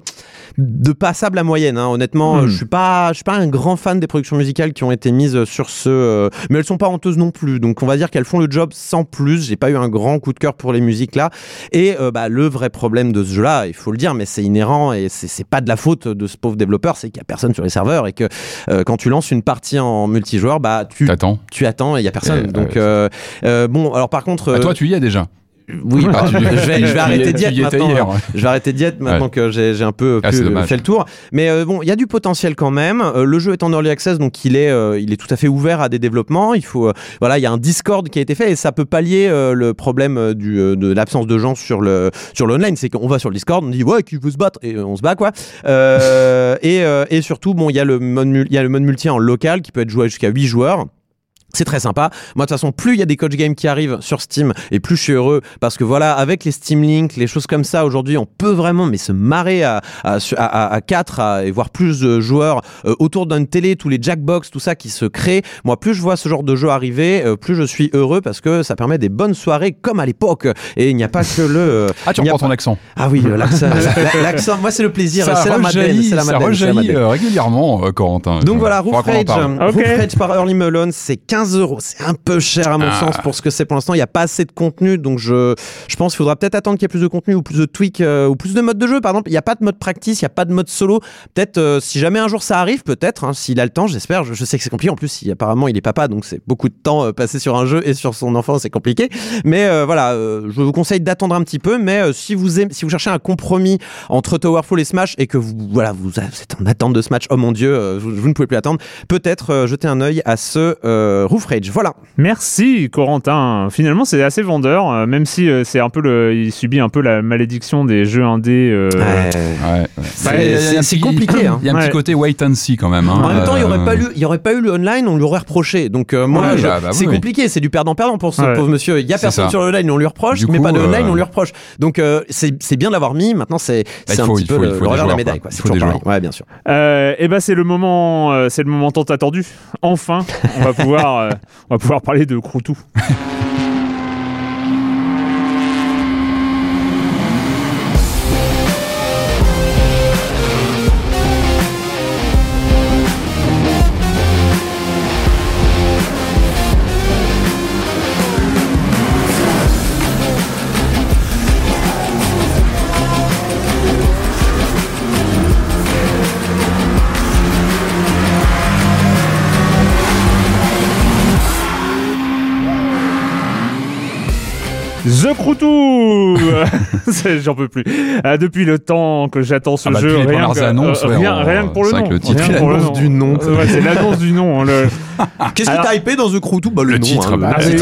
de passable à moyenne. Honnêtement, je suis pas un grand fan des productions musicales qui ont été mises sur mais elles sont pas honteuses non plus. Donc, on va dire qu'elles font le job sans plus. J'ai pas eu un grand coup de cœur pour les musiques là. Et le vrai problème de ce jeu-là, il faut le dire, mais c'est inhérent et c'est pas de la faute de ce pauvre développeur, c'est qu'il y a personne sur les serveurs et que quand tu lances une partie en multijoueur, tu attends et il y a personne. Donc bon, alors par contre, toi, tu y es déjà. Oui, je vais arrêter diète maintenant. Je vais arrêter diète maintenant que j'ai un peu fait le tour. Mais bon, il y a du potentiel quand même. Le jeu est en early access, donc il est tout à fait ouvert à des développements. Il faut, il y a un Discord qui a été fait et ça peut pallier le problème de l'absence de gens sur l'online. C'est qu'on va sur le Discord, on dit ouais, qui veut se battre et on se bat quoi. Et surtout, bon, il y a le mode multi en local qui peut être joué jusqu'à 8 joueurs. C'est très sympa. Moi, de toute façon, plus il y a des coach games qui arrivent sur Steam, et plus je suis heureux, parce que voilà, avec les Steam Link, les choses comme ça, aujourd'hui, on peut vraiment se marrer à 4 et voire plus de joueurs autour d'une télé, tous les Jackbox, tout ça qui se crée. Moi, plus je vois ce genre de jeu arriver, plus je suis heureux, parce que ça permet des bonnes soirées comme à l'époque. Et il n'y a pas que le... tu reprends ton accent. Ah oui, l'accent. Moi, c'est le plaisir. C'est la Madeleine. Ça rejaillit régulièrement, Corentin. Donc voilà, Roof Rage par Early Melon, c'est 15€. C'est un peu cher à mon sens pour ce que c'est pour l'instant. Il n'y a pas assez de contenu, donc je pense qu'il faudra peut-être attendre qu'il y ait plus de contenu ou plus de tweaks ou plus de modes de jeu. Par exemple, il n'y a pas de mode practice, il n'y a pas de mode solo. Peut-être si jamais un jour ça arrive, peut-être, s'il a le temps, j'espère. Je sais que c'est compliqué. En plus, apparemment, il est papa, donc c'est beaucoup de temps passé sur un jeu et sur son enfant, c'est compliqué. Mais je vous conseille d'attendre un petit peu. Mais si vous cherchez un compromis entre Towerfall et Smash et que vous êtes en attente de ce match, oh mon Dieu, vous ne pouvez plus attendre. Peut-être jeter un œil à ce Roof Rage, voilà. Merci Corentin. Finalement, c'est assez vendeur, même si c'est un peu il subit un peu la malédiction des jeux indés. C'est compliqué. Il y a un petit côté wait and see quand même. En même temps, il y aurait pas eu le online, on lui aurait reproché. Donc c'est compliqué, c'est du perdant-perdant pour ce pauvre monsieur. Il y a personne sur le online, on lui reproche, mais pas de online, on lui reproche. Donc c'est bien de l'avoir mis. Maintenant, c'est un petit peu le revers de la médaille. C'est toujours pareil. Ouais, bien sûr. Et c'est le moment tant attendu. Enfin, on va pouvoir parler de Croutou. The Croutou. J'en peux plus. Depuis le temps que j'attends ce jeu, rien que pour le nom. C'est l'annonce du nom. C'est l'annonce du nom. Qu'est-ce qui t'a hypé dans The Croutou ? Le titre.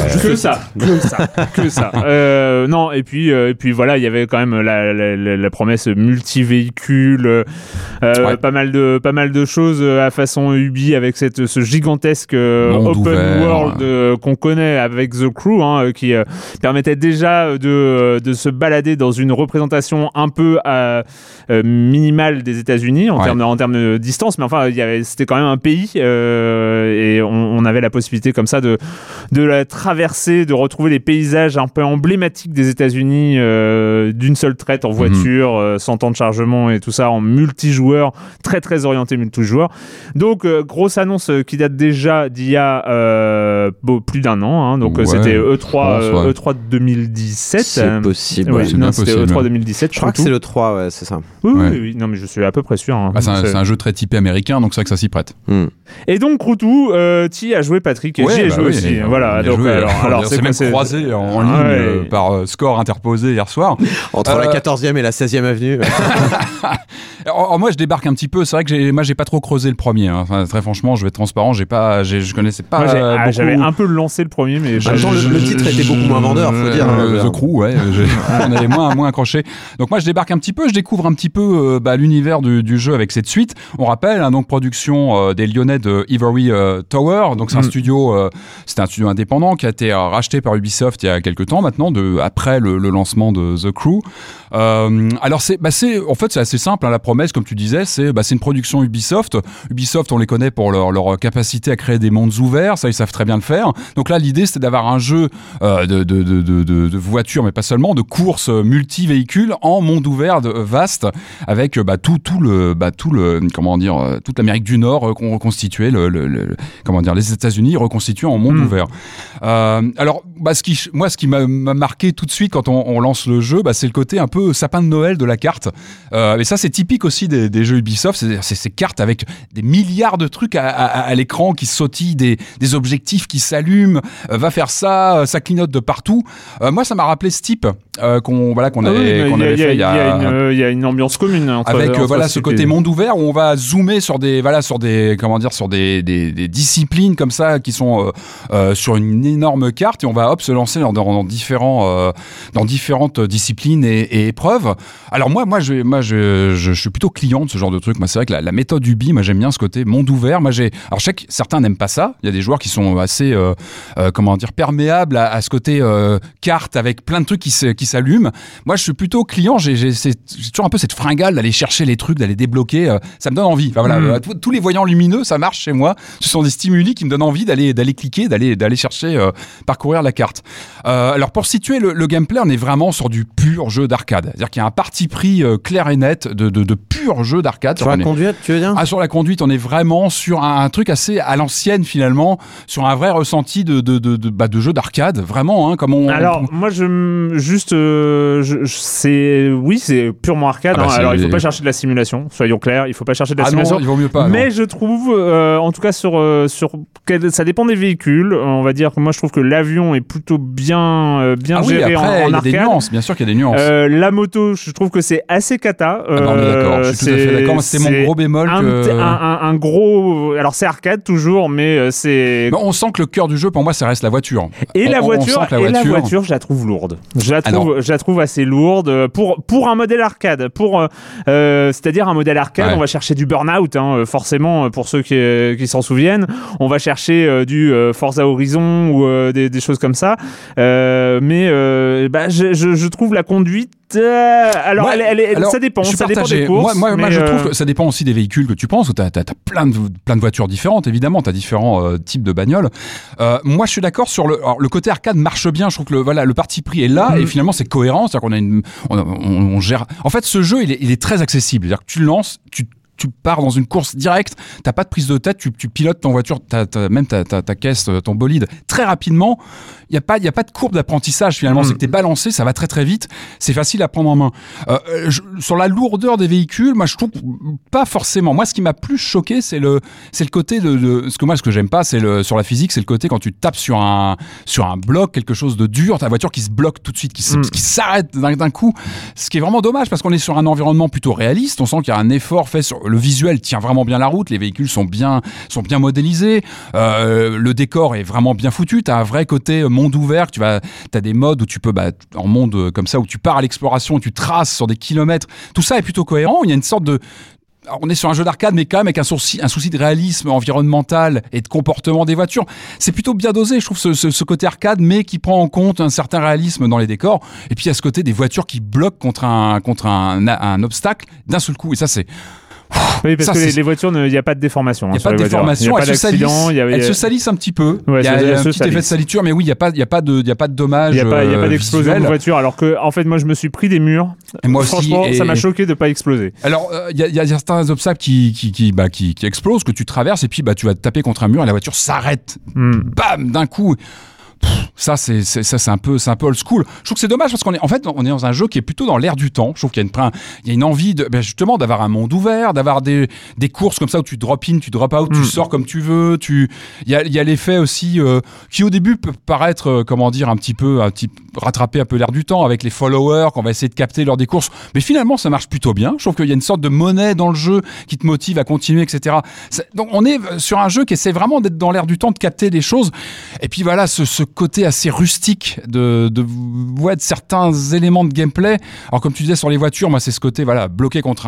Que ça. Non, et puis voilà, il y avait quand même la promesse multi-véhicule, pas mal de choses à façon Ubi avec ce gigantesque open world qu'on connaît avec The Crew, qui permettait déjà de se balader dans une représentation un peu minimale des États-Unis en termes de distance, mais enfin c'était quand même un pays et on avait la possibilité comme ça de la traverser, de retrouver les paysages un peu emblématiques des États-Unis d'une seule traite en voiture, sans temps de chargement et tout ça, en multijoueur, très très orienté multijoueur. Donc grosse annonce qui date déjà d'il y a plus d'un an, donc c'était E3 2017. C'est possible. C'était E3 2017. Je crois que c'est le 3, c'est ça. Oui, non mais je suis à peu près sûr. C'est un jeu très typé américain, donc c'est vrai que ça s'y prête. Et donc Croutou, tu y as joué, Patrick, et j'y ai joué aussi. Voilà. Donc, alors c'est même croisé en ligne par score interposé hier soir. Entre la 14e et la 16e avenue. Alors, moi je débarque un petit peu, c'est vrai que j'ai pas trop creusé le premier. Enfin, très franchement, je vais être transparent, je connaissais pas beaucoup. J'avais un peu lancé le premier, mais le titre était beaucoup moins vendeur, faut dire. The Crew, on avait moins accroché. Donc moi je débarque un petit peu, je découvre un petit peu l'univers du jeu avec cette suite. On rappelle, donc production des Lyonnais de Ivory Tower, donc c'est un studio indépendant qui a été racheté par Ubisoft il y a quelques temps maintenant, après le lancement de The Crew. Alors c'est assez simple, la promesse, comme tu disais, c'est une production Ubisoft. Ubisoft, on les connaît pour leur capacité à créer des mondes ouverts, ça ils savent très bien le faire. Donc là l'idée c'était d'avoir un jeu de voitures, mais pas seulement, de courses multi-véhicules en monde ouvert vaste, avec toute l'Amérique du Nord constituée, les États-Unis reconstitués en monde ouvert. Alors, ce qui m'a marqué tout de suite quand on lance le jeu, c'est le côté un peu sapin de Noël de la carte. Et ça, c'est typique aussi des jeux Ubisoft. C'est ces cartes avec des milliards de trucs à l'écran qui sautillent, des objectifs qui s'allument. Va faire ça clignote de partout. Moi, ça m'a rappelé Steep qu'on avait fait. Il y a une ambiance commune avec ce côté monde ouvert où on va zoomer sur des disciplines comme ça qui sont sur une énorme carte et on va se lancer dans différentes disciplines et épreuves. Alors moi je suis plutôt client de ce genre de truc. Moi c'est vrai que la méthode Ubi, moi j'aime bien ce côté monde ouvert. Alors je sais que certains n'aiment pas ça. Il y a des joueurs qui sont assez perméables à ce côté carte avec plein de trucs qui s'allument. Moi je suis plutôt client. J'ai toujours un peu cette fringale d'aller chercher les trucs, d'aller débloquer. Ça me donne envie. Tous les voyants lumineux, ça marche chez moi. Ce sont des stimuli qui me donnent envie d'aller cliquer, d'aller chercher, parcourir la carte. Alors pour situer le gameplay, on est vraiment sur du pur jeu d'arcade. C'est-à-dire qu'il y a un parti pris clair et net de pur jeu d'arcade. Sur la conduite, tu veux dire ? Sur la conduite, on est vraiment sur un truc assez à l'ancienne finalement, sur un vrai ressenti de jeu d'arcade, vraiment. Moi, c'est purement arcade. Alors, il faut pas chercher de la simulation, soyons clairs. Il faut pas chercher de la simulation. Non, il vaut mieux pas. Mais je trouve, en tout cas ça dépend des véhicules. On va dire que moi, je trouve que l'avion est plutôt bien géré en arcade. Il y a des nuances. Bien sûr qu'il y a des nuances. La moto, je trouve que c'est assez cata. On est d'accord. Je suis tout à fait d'accord. C'était mon gros bémol. Un gros. Alors c'est arcade toujours, mais c'est. On sent que le cœur du jeu, pour moi, ça reste la voiture. La voiture, je la trouve lourde. Je la trouve assez lourde pour un modèle arcade. C'est-à-dire un modèle arcade, on va chercher du Burnout, forcément pour ceux qui s'en souviennent. On va chercher du Forza Horizon ou des choses comme ça. Mais je trouve la conduite. Ça dépend. Ça dépend des courses. Moi, je trouve que ça dépend aussi des véhicules que tu penses. T'as plein de voitures différentes, évidemment. T'as différents types de bagnoles. Moi, je suis d'accord sur le côté arcade marche bien. Je trouve que le parti pris est là et finalement c'est cohérent. C'est-à-dire qu'on a on gère. En fait, ce jeu, il est très accessible. C'est-à-dire que tu le lances, tu pars dans une course directe, t'as pas de prise de tête, tu pilotes ton voiture, même ta caisse, ton bolide très rapidement. Il y a pas de courbe d'apprentissage finalement. C'est que t'es balancé, ça va très très vite, c'est facile à prendre en main. Sur la lourdeur des véhicules, moi je trouve pas forcément. Moi, ce qui m'a plus choqué, c'est le côté de ce que j'aime pas, c'est sur la physique, c'est le côté quand tu tapes sur un bloc, quelque chose de dur, ta voiture qui se bloque tout de suite, qui s'arrête d'un coup. Ce qui est vraiment dommage parce qu'on est sur un environnement plutôt réaliste. On sent qu'il y a un effort fait sur le visuel, tient vraiment bien la route, les véhicules sont bien modélisés, le décor est vraiment bien foutu, t'as un vrai côté monde ouvert, t'as des modes où tu peux en monde comme ça où tu pars à l'exploration, tu traces sur des kilomètres, tout ça est plutôt cohérent. Il y a une sorte de on est sur un jeu d'arcade, mais quand même avec un souci de réalisme environnemental et de comportement des voitures. C'est plutôt bien dosé, je trouve, ce côté arcade, mais qui prend en compte un certain réalisme dans les décors. Et puis, il y a ce côté des voitures qui bloquent contre un obstacle d'un seul coup. Et ça, c'est... Oui, parce que les voitures, il n'y a pas de déformation. Il n'y a pas de déformation, elles se salissent un petit peu. Ouais, il y a un petit effet de salissure, mais oui, il n'y a pas de dommage. Il n'y a pas d'explosion de voiture, alors que, en fait, moi, je me suis pris des murs. Et moi franchement, aussi, ça m'a choqué de ne pas exploser. Alors, il y a certains obstacles qui explosent, que tu traverses, et puis tu vas te taper contre un mur et la voiture s'arrête. Bam, d'un coup. Ça c'est un peu old school. Je trouve que c'est dommage parce qu'on est dans un jeu qui est plutôt dans l'air du temps. Je trouve qu'il y a une envie justement d'avoir un monde ouvert, d'avoir des courses comme ça où tu drop in, tu drop out, tu sors comme tu veux. Il y a l'effet aussi qui au début peut paraître un petit peu rattraper un peu l'air du temps avec les followers qu'on va essayer de capter lors des courses. Mais finalement ça marche plutôt bien. Je trouve qu'il y a une sorte de monnaie dans le jeu qui te motive à continuer, etc. Donc on est sur un jeu qui essaie vraiment d'être dans l'air du temps, de capter des choses. Et puis voilà ce côté assez rustique de certains éléments de gameplay. Alors comme tu disais sur les voitures, moi c'est ce côté bloqué contre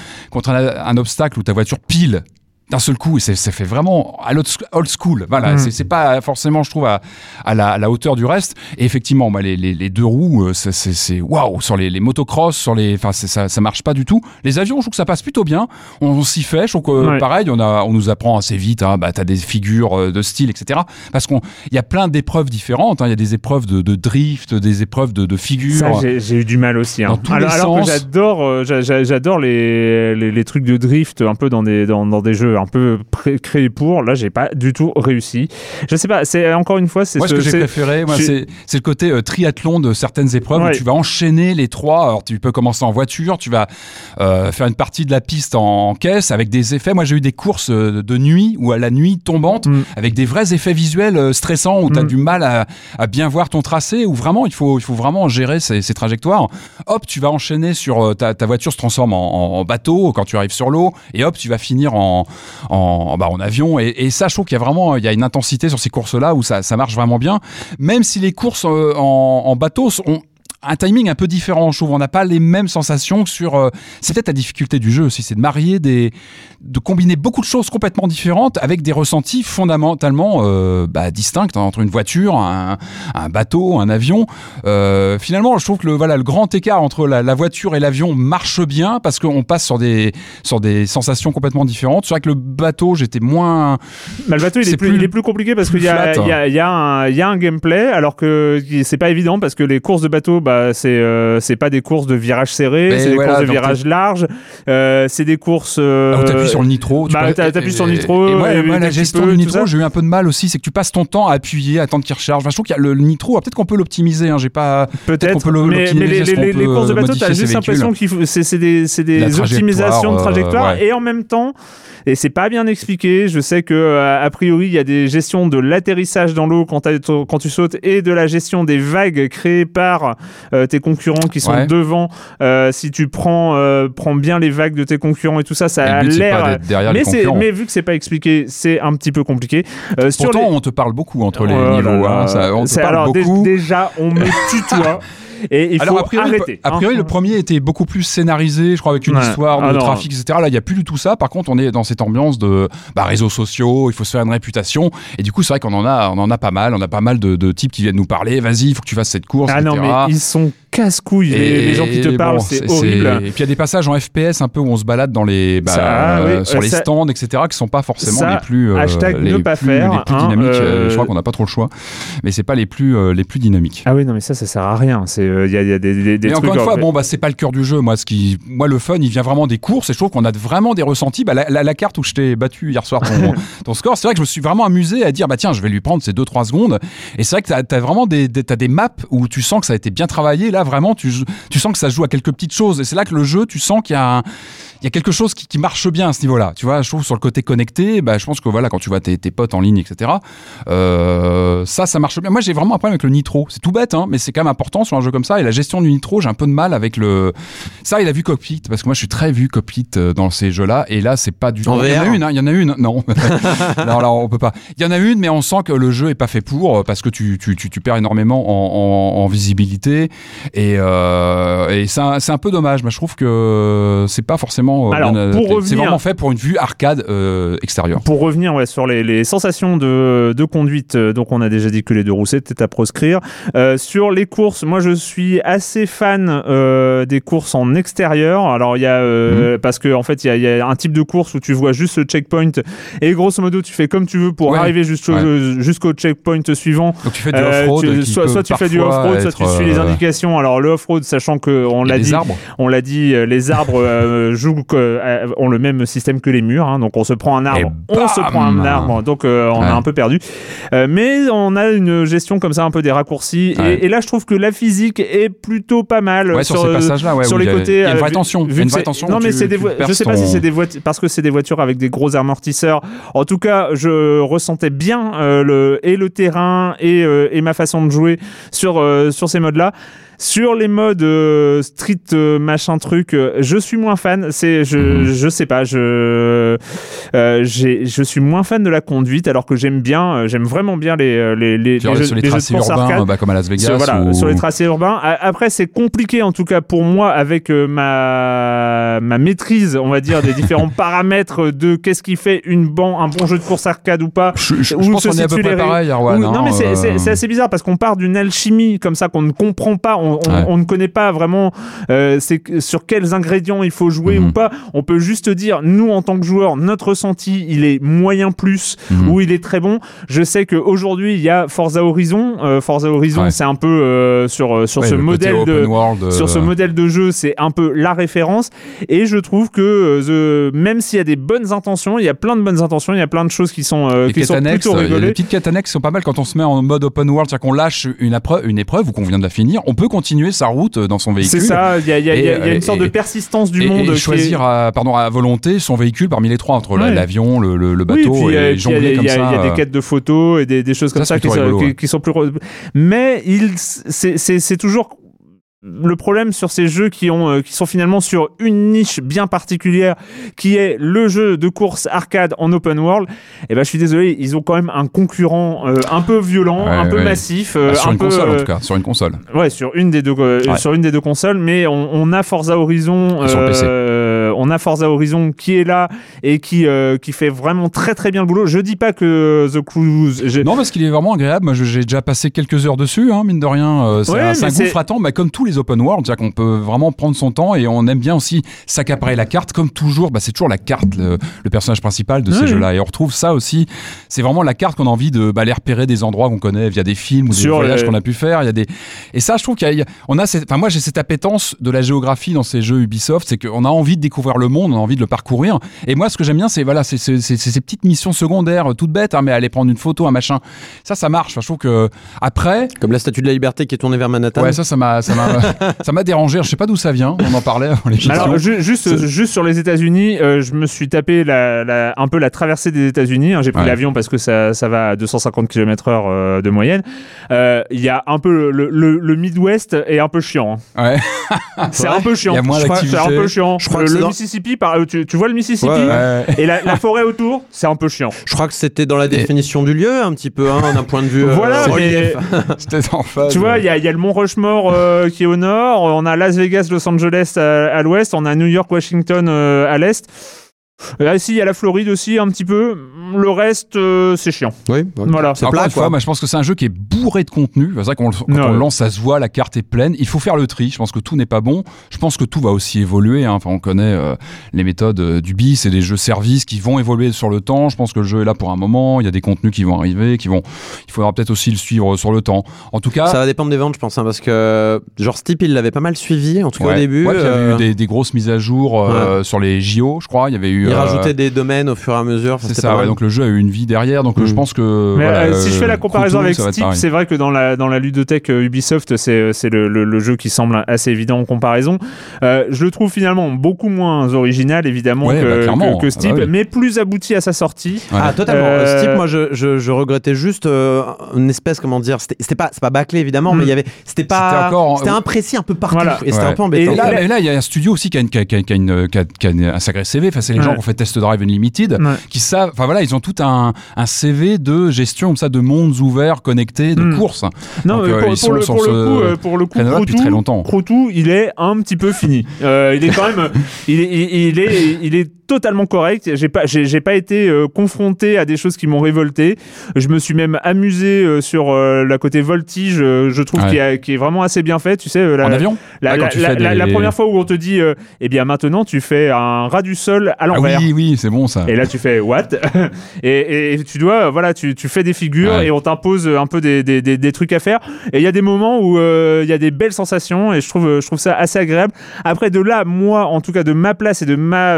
un obstacle où ta voiture pile d'un seul coup, et c'est fait vraiment à old school. Voilà, c'est pas forcément, je trouve, à la hauteur du reste. Et effectivement, les deux roues, c'est waouh. Sur les motocross, ça marche pas du tout. Les avions, je trouve que ça passe plutôt bien. On s'y fait. Je trouve que pareil, on nous apprend assez vite. T'as des figures de style, etc. Parce qu'il y a plein d'épreuves différentes. Il y a des épreuves de drift, des épreuves de figures. Ça, j'ai eu du mal aussi. Dans tous les alors sens. Que j'adore les trucs de drift un peu dans des jeux un peu créé pour. Là, j'ai pas du tout réussi. Je sais pas, c'est encore une fois, c'est moi ce que j'ai préféré, c'est le côté triathlon de certaines épreuves où tu vas enchaîner les trois. Alors tu peux commencer en voiture, tu vas faire une partie de la piste en caisse avec des effets. Moi j'ai eu des courses de nuit ou à la nuit tombante avec des vrais effets visuels stressants où tu as du mal à bien voir ton tracé, où vraiment il faut vraiment gérer ces trajectoires. Hop, tu vas enchaîner sur ta voiture se transforme en bateau quand tu arrives sur l'eau, et hop, tu vas finir en avion. Et ça, je trouve qu'il y a une intensité sur ces courses-là où ça marche vraiment bien. Même si les courses en bateau ont un timing un peu différent, je trouve. On n'a pas les mêmes sensations sur... c'est peut-être la difficulté du jeu aussi, c'est de combiner beaucoup de choses complètement différentes avec des ressentis fondamentalement distincts entre une voiture, un bateau, un avion. Finalement, je trouve que le grand écart entre la voiture et l'avion marche bien parce qu'on passe sur des sensations complètement différentes. C'est vrai que le bateau, j'étais moins... le bateau, il est plus compliqué parce qu'il y a un gameplay, alors que c'est pas évident parce que les courses de bateau, c'est pas des courses de virages serrés, c'est des courses de virages larges, c'est des courses... où t'appuies sur le nitro. T'appuies sur le nitro. Et moi, la gestion du nitro, j'ai eu un peu de mal aussi, c'est que tu passes ton temps à appuyer, à attendre qu'il recharge. Je trouve qu'il y a le nitro, peut-être qu'on peut l'optimiser, j'ai pas... Peut-être qu'on peut l'optimiser, mais les courses de bateau, t'as juste l'impression que c'est des optimisations de trajectoire, et en même temps, et c'est pas bien expliqué, je sais que a priori, il y a des gestions de l'atterrissage dans l'eau quand tu sautes, et de la gestion des vagues créées par tes concurrents qui sont devant. Si tu prends bien les vagues de tes concurrents et tout ça, ça a l'air... Mais vu que c'est pas expliqué, c'est un petit peu compliqué. Pourtant, on te parle beaucoup entre les niveaux. On te parle beaucoup. Déjà, on me tutoie. Et il faut arrêter. A priori, le premier était beaucoup plus scénarisé, je crois, avec une histoire de trafic, etc. Là, il n'y a plus du tout ça. Par contre, on est dans cette ambiance de réseaux sociaux, il faut se faire une réputation. Et du coup, c'est vrai qu'on en a pas mal. On a pas mal de types qui viennent nous parler. Vas-y, il faut que tu fasses cette course, etc. Non, mais ils sont casse-couilles, les gens qui te parlent, c'est horrible. Et puis, il y a des passages en FPS un peu où on se balade dans les, sur les stands, etc., qui sont pas forcément les plus dynamiques. Je crois qu'on n'a pas trop le choix. Mais c'est pas les plus dynamiques. Ah oui, non, mais ça sert à rien. Il y a des trucs. Encore une fois, c'est pas le cœur du jeu. Moi, le fun, il vient vraiment des courses, et je trouve qu'on a vraiment des ressentis. La carte où je t'ai battu hier soir ton score, c'est vrai que je me suis vraiment amusé à dire, tiens, je vais lui prendre ces 2-3 secondes. Et c'est vrai que t'as vraiment t'as des maps où tu sens que ça a été bien travaillé. Là, vraiment, tu sens que ça se joue à quelques petites choses. Et c'est là que le jeu, tu sens qu'il y a quelque chose qui marche bien à ce niveau-là. Tu vois, je trouve sur le côté connecté, je pense que quand tu vois tes potes en ligne, etc., ça marche bien. Moi, j'ai vraiment un problème avec le nitro. C'est tout bête, mais c'est quand même important sur un jeu comme ça. Et la gestion du nitro, j'ai un peu de mal avec ça. Il a vu Cockpit, parce que moi, je suis très vu Cockpit dans ces jeux-là. Et là, c'est pas du tout. Il y en a une. Non, non, là, on peut pas. Il y en a une, mais on sent que le jeu est pas fait pour, parce que tu perds énormément en visibilité. Et c'est un peu dommage. Mais je trouve que c'est pas forcément. C'est vraiment fait pour une vue arcade extérieure. Pour revenir sur les sensations de conduite, donc on a déjà dit que les deux roues c'était à proscrire. Sur les courses, moi je suis assez fan des courses en extérieur. Alors il y a parce que en fait il y a un type de course où tu vois juste le checkpoint et grosso modo tu fais comme tu veux pour arriver jusqu'au checkpoint suivant. Donc tu fais du off-road. Soit tu fais du off-road, soit tu suis les indications. Alors le off-road, sachant que on l'a dit, les arbres jouent ont le même système que les murs, donc on se prend un arbre, donc on a un peu perdu, mais on a une gestion comme ça un peu des raccourcis, et là je trouve que la physique est plutôt pas mal sur ces passages-là, sur les côtés. Il y a une vraie tension. Non, mais je sais pas si c'est des voitures, parce que c'est des voitures avec des gros amortisseurs. En tout cas, je ressentais bien le terrain et ma façon de jouer sur ces modes-là. Sur les modes street machin truc, je suis moins fan. Je sais pas, je suis moins fan de la conduite, alors que j'aime vraiment bien les jeux, sur les tracés urbains, comme à Las Vegas. Sur les tracés urbains. Après, c'est compliqué en tout cas pour moi avec ma maîtrise, on va dire, des différents paramètres de qu'est-ce qui fait un bon jeu de course arcade ou pas. Je pense qu'on est à peu près pareil, Arwan. Non, mais c'est assez bizarre parce qu'on part d'une alchimie comme ça qu'on ne comprend pas. on ne connaît pas vraiment sur quels ingrédients il faut jouer ou pas. On peut juste dire, nous en tant que joueurs, notre ressenti, il est moyen plus ou il est très bon. Je sais qu'aujourd'hui il y a Forza Horizon. C'est un peu sur ce modèle ce modèle de jeu, c'est un peu la référence. Et je trouve que même s'il y a des bonnes intentions, il y a plein de bonnes intentions, il y a plein de choses qui sont plutôt rigolées. Les petites quêtes annexes sont pas mal quand on se met en mode open world, c'est-à-dire qu'on lâche une épreuve ou qu'on vient de la finir, on peut continuer sa route dans son véhicule. C'est ça, il y a une sorte de persistance du monde. Et choisir à volonté son véhicule parmi les trois, entre l'avion, le bateau et jongler comme ça. Il y a des quêtes de photos et des choses comme ça qui sont plus... Mais c'est toujours... Le problème sur ces jeux qui sont finalement sur une niche bien particulière, qui est le jeu de course arcade en open world, et je suis désolé, ils ont quand même un concurrent un peu violent, un peu massif. Sur une console en tout cas, sur une console. Ouais, sur une des deux consoles, mais on a Forza Horizon sur le PC. On a Forza Horizon qui est là et qui fait vraiment très très bien le boulot. Je dis pas que The Cruise... Non, parce qu'il est vraiment agréable. Moi, j'ai déjà passé quelques heures dessus, mine de rien. C'est un gouffre à temps, comme tous les open world, c'est-à-dire qu'on peut vraiment prendre son temps et on aime bien aussi s'accaparer la carte, comme toujours. C'est toujours la carte, le personnage principal de ces jeux-là. Et on retrouve ça aussi. C'est vraiment la carte qu'on a envie aller repérer des endroits qu'on connaît via des films ou des voyages qu'on a pu faire. Et ça, je trouve moi, j'ai cette appétence de la géographie dans ces jeux Ubisoft, c'est qu'on a envie de découvrir le monde, on a envie de le parcourir. Et moi, ce que j'aime bien, c'est ces petites missions secondaires toutes bêtes, mais aller prendre une photo, un machin. Ça marche. Enfin, je trouve que après, comme la Statue de la Liberté qui est tournée vers Manhattan. Ouais, ça m'a dérangé. Je sais pas d'où ça vient. On en parlait avant l'émission. Alors, juste sur les États-Unis, je me suis tapé un peu la traversée des États-Unis. J'ai pris l'avion parce que ça va à 250 km/h de moyenne. Il y a un peu le Midwest est un peu chiant. Ouais. C'est un peu chiant. Il y a moins d'activité. C'est un peu chiant. Je crois le Mississippi, tu vois le Mississippi et la forêt autour, c'est un peu chiant. Je crois que c'était dans la définition du lieu, un petit peu, d'un point de vue. Voilà, c'était en phase. Tu vois, il y a le Mont Rushmore qui est au nord, on a Las Vegas, Los Angeles à l'ouest, on a New York, Washington à l'est. Ici, il y a la Floride aussi, un petit peu. Le reste, c'est chiant. Oui, voilà. C'est plat, quoi. Moi, je pense que c'est un jeu qui est bourré de contenu. C'est vrai qu'on quand on le lance, ça se voit, la carte est pleine. Il faut faire le tri. Je pense que tout n'est pas bon. Je pense que tout va aussi évoluer. Enfin, on connaît les méthodes du BIS, c'est des jeux services qui vont évoluer sur le temps. Je pense que le jeu est là pour un moment. Il y a des contenus qui vont arriver, il faudra peut-être aussi le suivre sur le temps. En tout cas, ça va dépendre des ventes, je pense, parce que genre Steep, il l'avait pas mal suivi, en tout cas au début. Ouais, il y avait eu des grosses mises à jour sur les JO, je crois. Il y avait eu. Il rajoutait des domaines au fur et à mesure. C'est ça, donc le jeu a eu une vie derrière, donc je pense que... Mais si je fais la comparaison avec Steep, c'est vrai que dans la ludothèque Ubisoft, c'est le jeu qui semble assez évident en comparaison. Je le trouve finalement beaucoup moins original, évidemment, que Steep, mais plus abouti à sa sortie. Totalement. Steep, moi, je regrettais juste une espèce, comment dire, c'est pas bâclé, évidemment, mais c'était imprécis un peu partout, et c'était un peu embêtant. Et là, il y a un studio aussi qui a un sacré CV, c'est les gens qui ont fait Test Drive Unlimited, qui savent, ils ont tout un CV de gestion comme ça, de mondes ouverts, connectés, de courses. Non, pour le coup, Crotou, il est un petit peu fini. Il est quand même, il est totalement correct. J'ai pas été confronté à des choses qui m'ont révolté. Je me suis même amusé sur la côté voltige. Je trouve qui est vraiment assez bien fait. Tu sais, en avion. La première fois où on te dit, eh bien maintenant tu fais un ras du sol à l'envers. Oui, c'est bon ça. Et là tu fais what et tu dois, tu fais des figures et on t'impose un peu des trucs à faire. Et il y a des moments où il y a des belles sensations et je trouve ça assez agréable. Après de là, moi en tout cas de ma place et de ma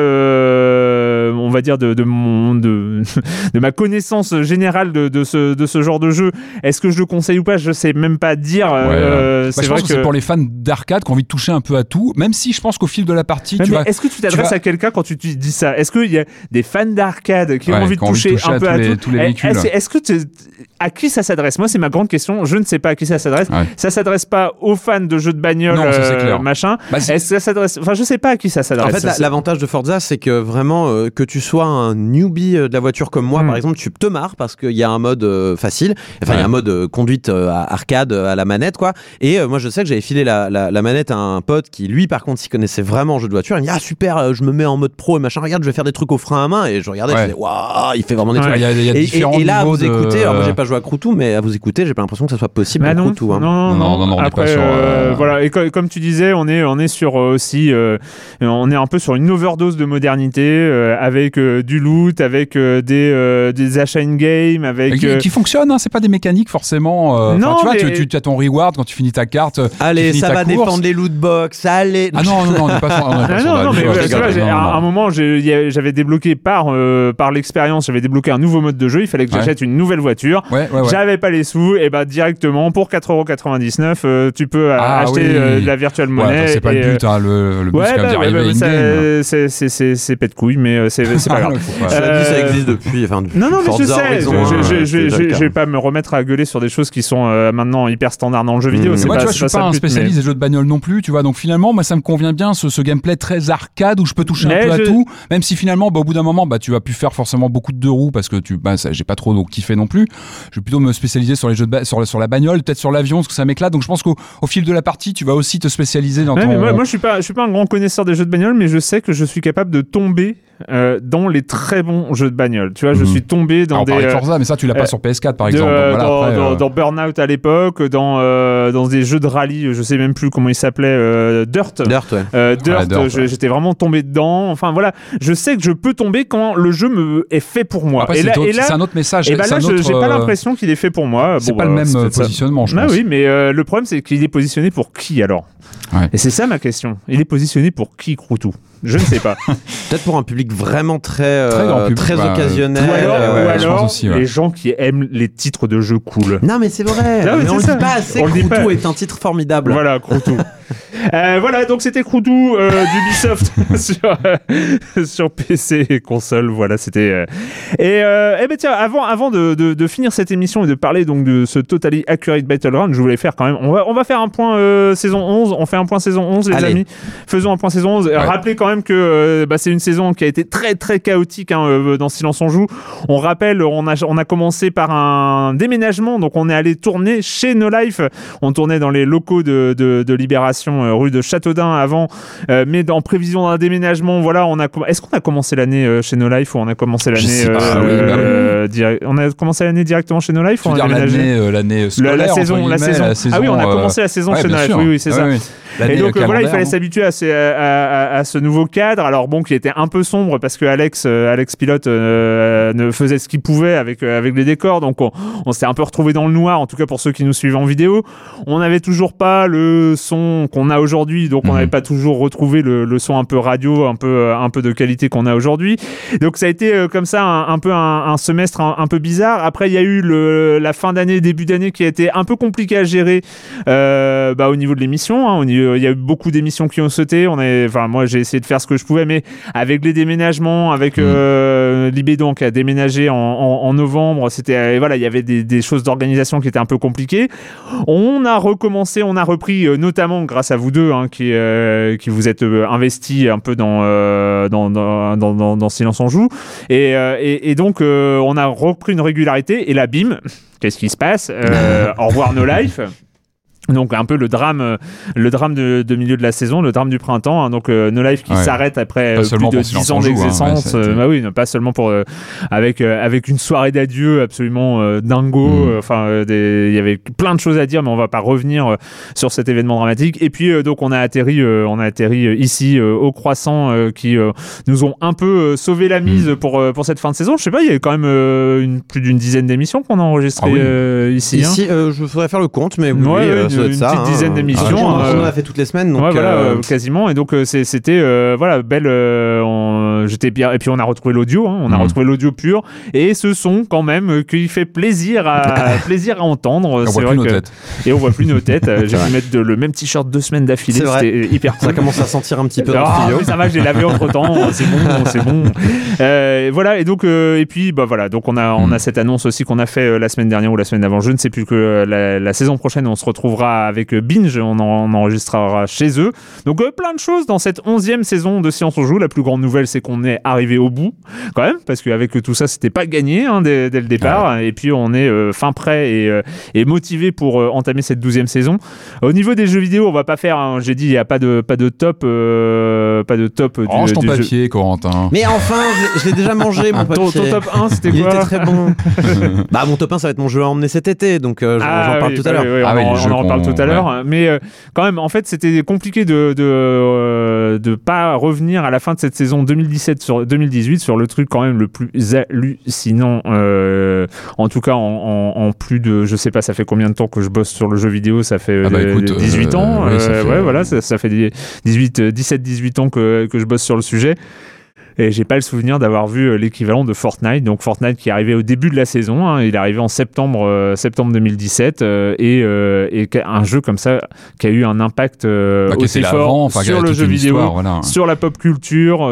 on va dire de ma connaissance générale de ce genre de jeu, est-ce que je le conseille ou pas, je sais même pas dire. Je pense que c'est pour les fans d'arcade qui ont envie de toucher un peu à tout, même si je pense qu'au fil de la partie est-ce que tu t'adresses à quelqu'un quand tu dis ça? Est-ce qu'il y a des fans d'arcade qui ont envie de toucher un peu à tous les véhicules? Est-ce que à qui ça s'adresse? Moi, c'est ma grande question. Je ne sais pas à qui ça s'adresse. Ça s'adresse pas aux fans de jeux de bagnole, machin. Est-ce que ça s'adresse? Enfin, je sais pas à qui ça s'adresse. En fait, l'avantage de Forza, c'est que vraiment, que tu sois un newbie de la voiture comme moi, par exemple, tu te marres parce qu'il y a un mode facile. Enfin, il y a un mode conduite arcade à la manette, quoi. Et moi, je sais que j'avais filé la manette à un pote qui, lui, par contre, s'y connaissait vraiment en jeu de voiture. Il me dit, super, je me mets en mode pro et machin. Regarde, je vais faire des trucs au frein à main. Et je regardais, je disais, waouh, il fait vraiment des trucs. Il y a différents et là, niveaux vous écoutez, alors moi, j'ai pas joué à Croutou, mais à vous écouter, j'ai pas l'impression que ça soit possible Bah à non, Croutou. Hein. non, on n'est après, pas sur. voilà, et comme tu disais, on est sur aussi, on est un peu sur une overdose de modernité, avec du loot, avec des achats in-game, avec. Qui fonctionnent, hein, c'est pas des mécaniques forcément. Non, tu vois, mais... tu as ton reward quand tu finis ta carte. Allez, ça va défendre les lootbox, allez. Ah non, on n'est pas sur. Non, mais à un moment, j'avais débloqué par l'expérience, j'avais débloqué un nouveau mode de jeu, il fallait que j'achète une nouvelle voiture. J'avais pas les sous, et bah directement pour 4,99€, tu peux acheter de la virtual money. C'est pas le but, hein, le but c'est quand même d'y arriver in-game. C'est pète couille, mais c'est pas grave. Cela dit, ça existe depuis. Non, mais je sais, je vais pas me remettre à gueuler sur des choses qui sont maintenant hyper standards dans le jeu vidéo. Moi, tu vois, je suis pas un spécialiste des jeux de bagnole non plus, tu vois, donc finalement, moi, ça me convient bien ce gameplay très arcade où je peux toucher un peu à tout, même si finalement, au bout d'un moment, tu vas plus faire forcément beaucoup de deux roues parce que j'ai pas trop kiffé non plus. Je vais plutôt me spécialiser sur les jeux sur la bagnole, peut-être sur l'avion, parce que ça m'éclate. Donc je pense qu'au fil de la partie, tu vas aussi te spécialiser dans ton. Moi, je suis pas un grand connaisseur des jeux de bagnole, mais je sais que je suis capable de tomber dans les très bons jeux de bagnole. Tu vois, je suis tombé dans des. Forza, mais ça, tu l'as pas sur PS4 par exemple. Dans Burnout à l'époque, dans des jeux de rallye, je sais même plus comment ils s'appelaient, Dirt. J'étais vraiment tombé dedans. Enfin voilà, je sais que je peux tomber quand le jeu est fait pour moi. Après, c'est un autre message. Et là, j'ai pas l'impression qu'il est fait pour moi. C'est pas le même positionnement, je pense. Oui, mais le problème, c'est qu'il est positionné pour qui alors ? Et c'est ça ma question. Il est positionné pour qui, Croutou ? Je ne sais pas. Peut-être pour un public vraiment très occasionnel. Ou alors aussi, les gens qui aiment les titres de jeux cool. Non, mais c'est vrai. Mais on le dit pas assez. Croutou est un titre formidable. Voilà, Croutou. Voilà, donc c'était Croutou d'Ubisoft sur PC et console. Voilà, c'était. Et ben tiens, avant de finir cette émission et de parler donc de ce Totally Accurate Battleground, je voulais faire quand même. On va faire un point saison 11. On fait un point saison 11, les amis. Faisons un point saison 11. Rappelez quand même que c'est une saison qui a été très très chaotique dans Silence on joue. On rappelle, on a commencé par un déménagement, donc on est allé tourner chez No Life. On tournait dans les locaux de Libération, rue de Châteaudun avant, mais en prévision d'un déménagement. Voilà, est-ce qu'on a commencé l'année chez No Life ou on a commencé l'année on a commencé l'année directement chez No Life ou on a déménagé l'année scolaire, la saison. Ah oui, on a commencé la saison chez No Life. Oui, c'est ça. Et donc voilà, il fallait s'habituer à ce nouveau cadre, alors bon, qui était un peu sombre parce que Alex Pilote ne faisait ce qu'il pouvait avec les décors, donc on s'est un peu retrouvé dans le noir, en tout cas pour ceux qui nous suivent en vidéo. On n'avait toujours pas le son qu'on a aujourd'hui, donc on n'avait pas toujours retrouvé le son un peu radio, un peu de qualité qu'on a aujourd'hui. Donc ça a été comme ça un peu un semestre un peu bizarre. Après il y a eu la fin d'année, début d'année qui a été un peu compliqué à gérer au niveau de l'émission, hein. Il y a eu beaucoup d'émissions qui ont sauté. Moi j'ai essayé de faire ce que je pouvais, mais avec les déménagements, avec Libédon qui a déménagé en novembre, c'était il y avait des choses d'organisation qui étaient un peu compliquées. On a repris notamment grâce à vous deux, hein, qui vous êtes investis un peu dans Silence on joue, et donc on a repris une régularité, et là bim, qu'est-ce qui se passe? Au revoir No Life. Donc un peu le drame de milieu de la saison, le drame du printemps, hein. Donc No Life qui s'arrête après plus de 10 ans d'existence, pas seulement pour avec une soirée d'adieu absolument dingo. Il y avait plein de choses à dire, mais on va pas revenir sur cet événement dramatique. Et puis donc on a atterri ici au Croissant, qui nous ont un peu sauvé la mise pour cette fin de saison. Je sais pas, il y a quand même plus d'une dizaine d'émissions qu'on a enregistrées ici. Ici, je voudrais faire le compte, mais une petite dizaine d'émissions. On en a fait toutes les semaines, donc quasiment. Et donc c'était belle. J'étais bien. Et puis on a retrouvé l'audio. Hein, on a retrouvé l'audio pur et ce son quand même qui fait plaisir à entendre. On voit plus nos têtes. Et on voit plus nos têtes. J'ai pu mettre le même t-shirt 2 semaines d'affilée. C'était hyper cool. Ça commence à sentir un petit peu dans le studio. Ça va, je l'ai lavé entre temps. C'est bon. Voilà. Et donc et puis voilà. Donc on a cette annonce aussi qu'on a fait la semaine dernière ou la semaine d'avant. Je ne sais plus, que la saison prochaine on se retrouvera avec Binge, on enregistrera chez eux. Donc plein de choses dans cette 11e saison de Silence on joue. La plus grande nouvelle, c'est qu'on est arrivé au bout quand même, parce qu'avec tout ça c'était pas gagné dès le départ, et puis on est fin prêt et motivé pour entamer cette 12e saison. Au niveau des jeux vidéo, on va pas faire, j'ai dit il y a pas de top Range ton du papier, jeu. Corentin. Mais enfin, je l'ai déjà mangé, mon papier. Ton top 1, c'était Il quoi? était très bon. Bah, mon top 1, ça va être mon jeu à emmener cet été, donc j'en parle tout à l'heure. Oui, on en reparle tout à l'heure. Mais quand même, en fait, c'était compliqué de pas revenir à la fin de cette saison 2017 sur 2018 sur le truc quand même le plus hallucinant. En tout cas, en plus de, je sais pas, ça fait combien de temps que je bosse sur le jeu vidéo? Ça fait 18 ans. Voilà, ça fait 17-18 ans que je bosse sur le sujet. Et j'ai pas le souvenir d'avoir vu l'équivalent de Fortnite. Donc Fortnite qui est arrivé au début de la saison, il est arrivé en septembre 2017 et un jeu comme ça qui a eu un impact aussi fort sur le jeu vidéo, sur la pop culture,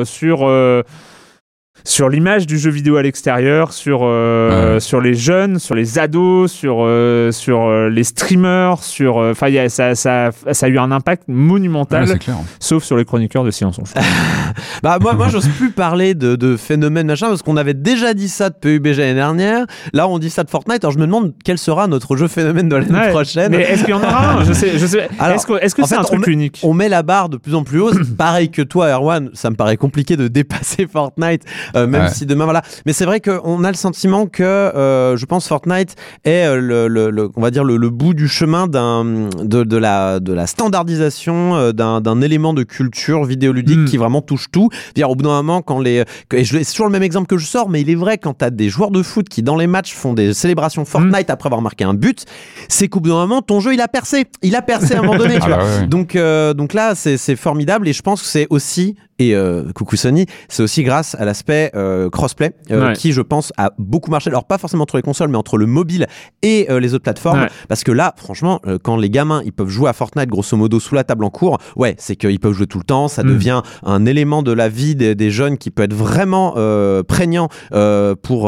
sur l'image du jeu vidéo à l'extérieur, sur les jeunes, sur les ados, sur les streamers, ça a eu un impact monumental, sauf sur les chroniqueurs de Silence on Joue. Bah moi j'ose plus parler de phénomène machin parce qu'on avait déjà dit ça de PUBG l'année dernière. Là on dit ça de Fortnite. Alors je me demande quel sera notre jeu phénomène de l'année prochaine. Mais est-ce qu'il y en aura un? Je sais. Alors, est-ce que c'est un truc unique? On met la barre de plus en plus haut. Pareil que toi, Erwan, ça me paraît compliqué de dépasser Fortnite, même si demain voilà. Mais c'est vrai qu'on a le sentiment que je pense Fortnite est on va dire le bout du chemin de la standardisation d'un élément de culture vidéoludique qui vraiment touche tout. Dire au bout d'un moment c'est toujours le même exemple que je sors, mais il est vrai quand t'as des joueurs de foot qui dans les matchs font des célébrations Fortnite après avoir marqué un but, c'est qu'au bout d'un moment ton jeu il a percé à un moment donné, tu vois. Donc là c'est formidable et je pense que c'est aussi coucou Sony, c'est aussi grâce à l'aspect crossplay qui je pense a beaucoup marché, alors pas forcément entre les consoles mais entre le mobile et les autres plateformes, parce que là franchement quand les gamins ils peuvent jouer à Fortnite grosso modo sous la table en cours, c'est qu'ils peuvent jouer tout le temps, ça devient un élément de la vie des jeunes qui peut être vraiment prégnant pour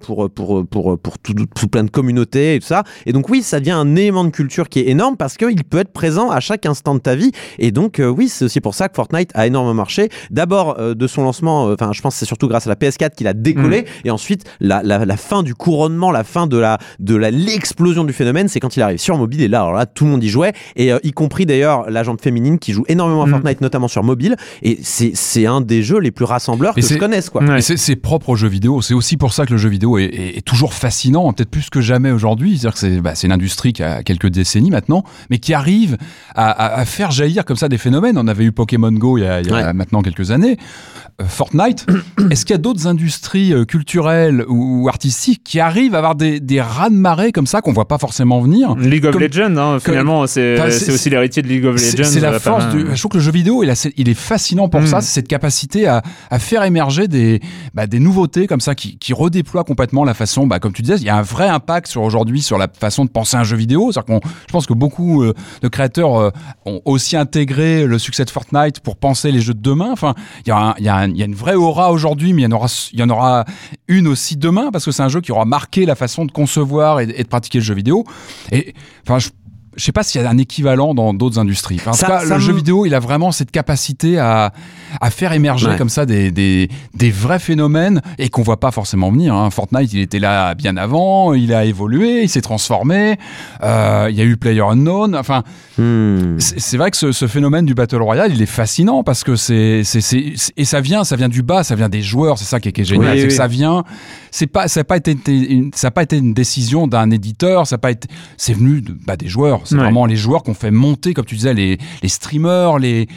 tout plein de communautés et tout ça, et donc oui ça devient un élément de culture qui est énorme parce qu'il peut être présent à chaque instant de ta vie, et donc oui c'est aussi pour ça que Fortnite a énormément marché. D'abord de son lancement, je pense que c'est surtout grâce à la PS4 qu'il a décollé, et ensuite la fin du couronnement, la fin de l'explosion du phénomène, c'est quand il arrive sur mobile, et là alors là tout le monde y jouait, et y compris d'ailleurs la jante féminine qui joue énormément à Fortnite, notamment sur mobile, et c'est un des jeux les plus rassembleurs que je connaisse, quoi. Et c'est propre au jeu vidéo, c'est aussi pour ça que le jeu vidéo est toujours fascinant, peut-être plus que jamais aujourd'hui, c'est-à-dire que c'est une industrie qui a quelques décennies maintenant, mais qui arrive à faire jaillir comme ça des phénomènes. On avait eu Pokémon Go il y a maintenant quelques années. Fortnite, est-ce qu'il y a d'autres industries culturelles ou artistiques qui arrivent à avoir des raz-de-marée comme ça qu'on voit pas forcément venir? League of Legends, finalement, c'est aussi l'héritier de League of Legends. C'est la force je trouve que le jeu vidéo, il est fascinant pour ça, c'est cette capacité à faire émerger des nouveautés comme ça qui redéploient complètement la façon, comme tu disais, il y a un vrai impact aujourd'hui sur la façon de penser un jeu vidéo. C'est-à-dire je pense que beaucoup de créateurs ont aussi intégré le succès de Fortnite pour penser les jeux de demain. Enfin, il y a une vraie aura aujourd'hui, mais il y en aura une aussi demain, parce que c'est un jeu qui aura marqué la façon de concevoir et de pratiquer le jeu vidéo. Et je sais pas s'il y a un équivalent dans d'autres industries. En tout cas, le jeu vidéo, il a vraiment cette capacité à faire émerger comme ça des vrais phénomènes et qu'on voit pas forcément venir. Fortnite, il était là bien avant, il a évolué, il s'est transformé. Il y a eu PlayerUnknown. Enfin, c'est vrai que ce phénomène du Battle Royale, il est fascinant parce que et ça vient du bas, ça vient des joueurs. C'est ça qui est génial, c'est que ça vient. Ça n'a pas été une décision d'un éditeur. C'est venu des joueurs. C'est vraiment les joueurs qui ont fait monter, comme tu disais, les streamers,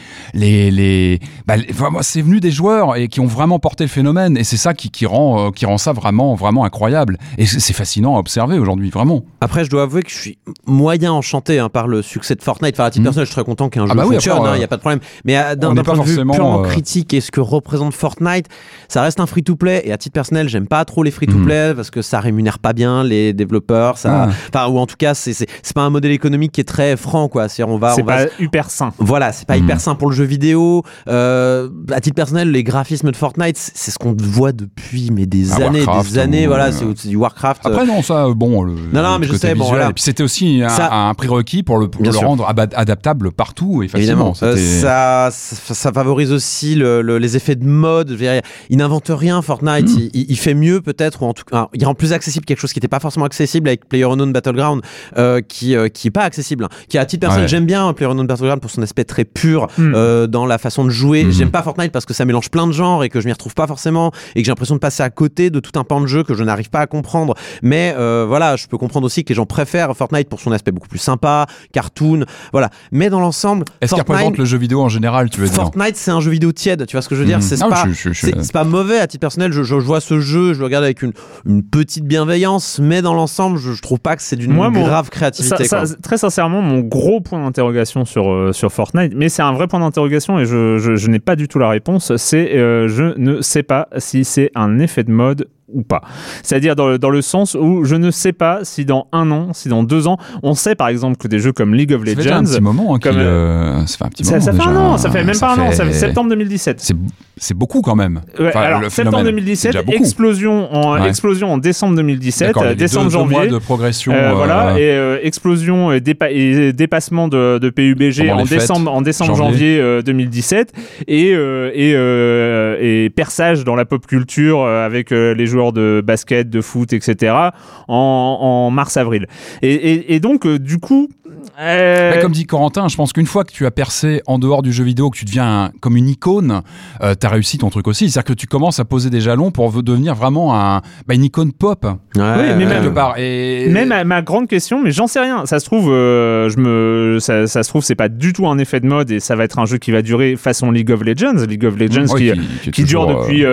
c'est venu des joueurs et qui ont vraiment porté le phénomène. Et c'est ça qui rend ça vraiment, vraiment incroyable. Et c'est fascinant à observer aujourd'hui, vraiment. Après, je dois avouer que je suis moyen enchanté par le succès de Fortnite. Enfin, à titre personnel, je suis très content qu'un jeu fonctionne, il n'y a pas de problème. Mais d'un point de vue purement critique, et ce que représente Fortnite, ça reste un free-to-play. Et à titre personnel, j'aime pas trop les free-to-play parce que ça rémunère pas bien les développeurs. Ou en tout cas, c'est pas un modèle économique économique qui est très franc, quoi. C'est-à-dire, c'est pas hyper sain. Voilà, c'est pas hyper sain pour le jeu vidéo. À titre personnel, les graphismes de Fortnite, c'est ce qu'on voit depuis des années. Voilà, c'est du Warcraft. Après, non, ça, bon. Non, mais je sais, bon, voilà. Et puis c'était aussi un prérequis pour le rendre adaptable partout et facilement. Évidemment. Ça favorise aussi les effets de mode. Il n'invente rien, Fortnite. Il fait mieux, peut-être, ou en tout cas, il rend plus accessible quelque chose qui n'était pas forcément accessible avec PlayerUnknown's Battleground, qui est pas accessible. Qui, à titre personnel, j'aime bien PlayerUnknown's Battleground pour son aspect très pur dans la façon de jouer. J'aime pas Fortnite parce que ça mélange plein de genres et que je m'y retrouve pas forcément et que j'ai l'impression de passer à côté de tout un pan de jeu que je n'arrive pas à comprendre. Mais voilà, je peux comprendre aussi que les gens préfèrent Fortnite pour son aspect beaucoup plus sympa, cartoon, voilà. Mais dans l'ensemble, est-ce qu'il représente le jeu vidéo en général, tu veux dire? Fortnite, c'est un jeu vidéo tiède, tu vois ce que je veux dire? C'est pas mauvais à titre personnel. Je vois ce jeu, je le regarde avec une petite bienveillance, mais dans l'ensemble, je trouve pas que c'est d'une grave créativité. Très sincèrement, mon gros point d'interrogation sur Fortnite, mais c'est un vrai point d'interrogation et je n'ai pas du tout la réponse, c'est je ne sais pas si c'est un effet de mode ou pas. C'est-à-dire dans le sens où je ne sais pas si dans 1 an, si dans 2 ans, on sait par exemple que des jeux comme League of Legends... Ça fait un petit moment. Ça fait un petit moment. Ça fait un an, ça fait même pas un an, ça fait septembre 2017. C'est beaucoup quand même. Ouais, alors, septembre 2017, explosion en décembre 2017, décembre janvier. Mois de progression. Voilà, et explosion et dépassement de PUBG en décembre janvier 2017 et perçage dans la pop culture avec les joueurs de basket, de foot, etc. en mars-avril. Et donc, du coup... Comme dit Corentin, je pense qu'une fois que tu as percé en dehors du jeu vidéo, que tu deviens comme une icône, t'as réussi ton truc aussi. C'est-à-dire que tu commences à poser des jalons pour devenir vraiment une icône pop. Oui, mais même ma grande question, mais j'en sais rien. Ça se trouve, ça se trouve, c'est pas du tout un effet de mode et ça va être un jeu qui va durer façon League of Legends qui dure depuis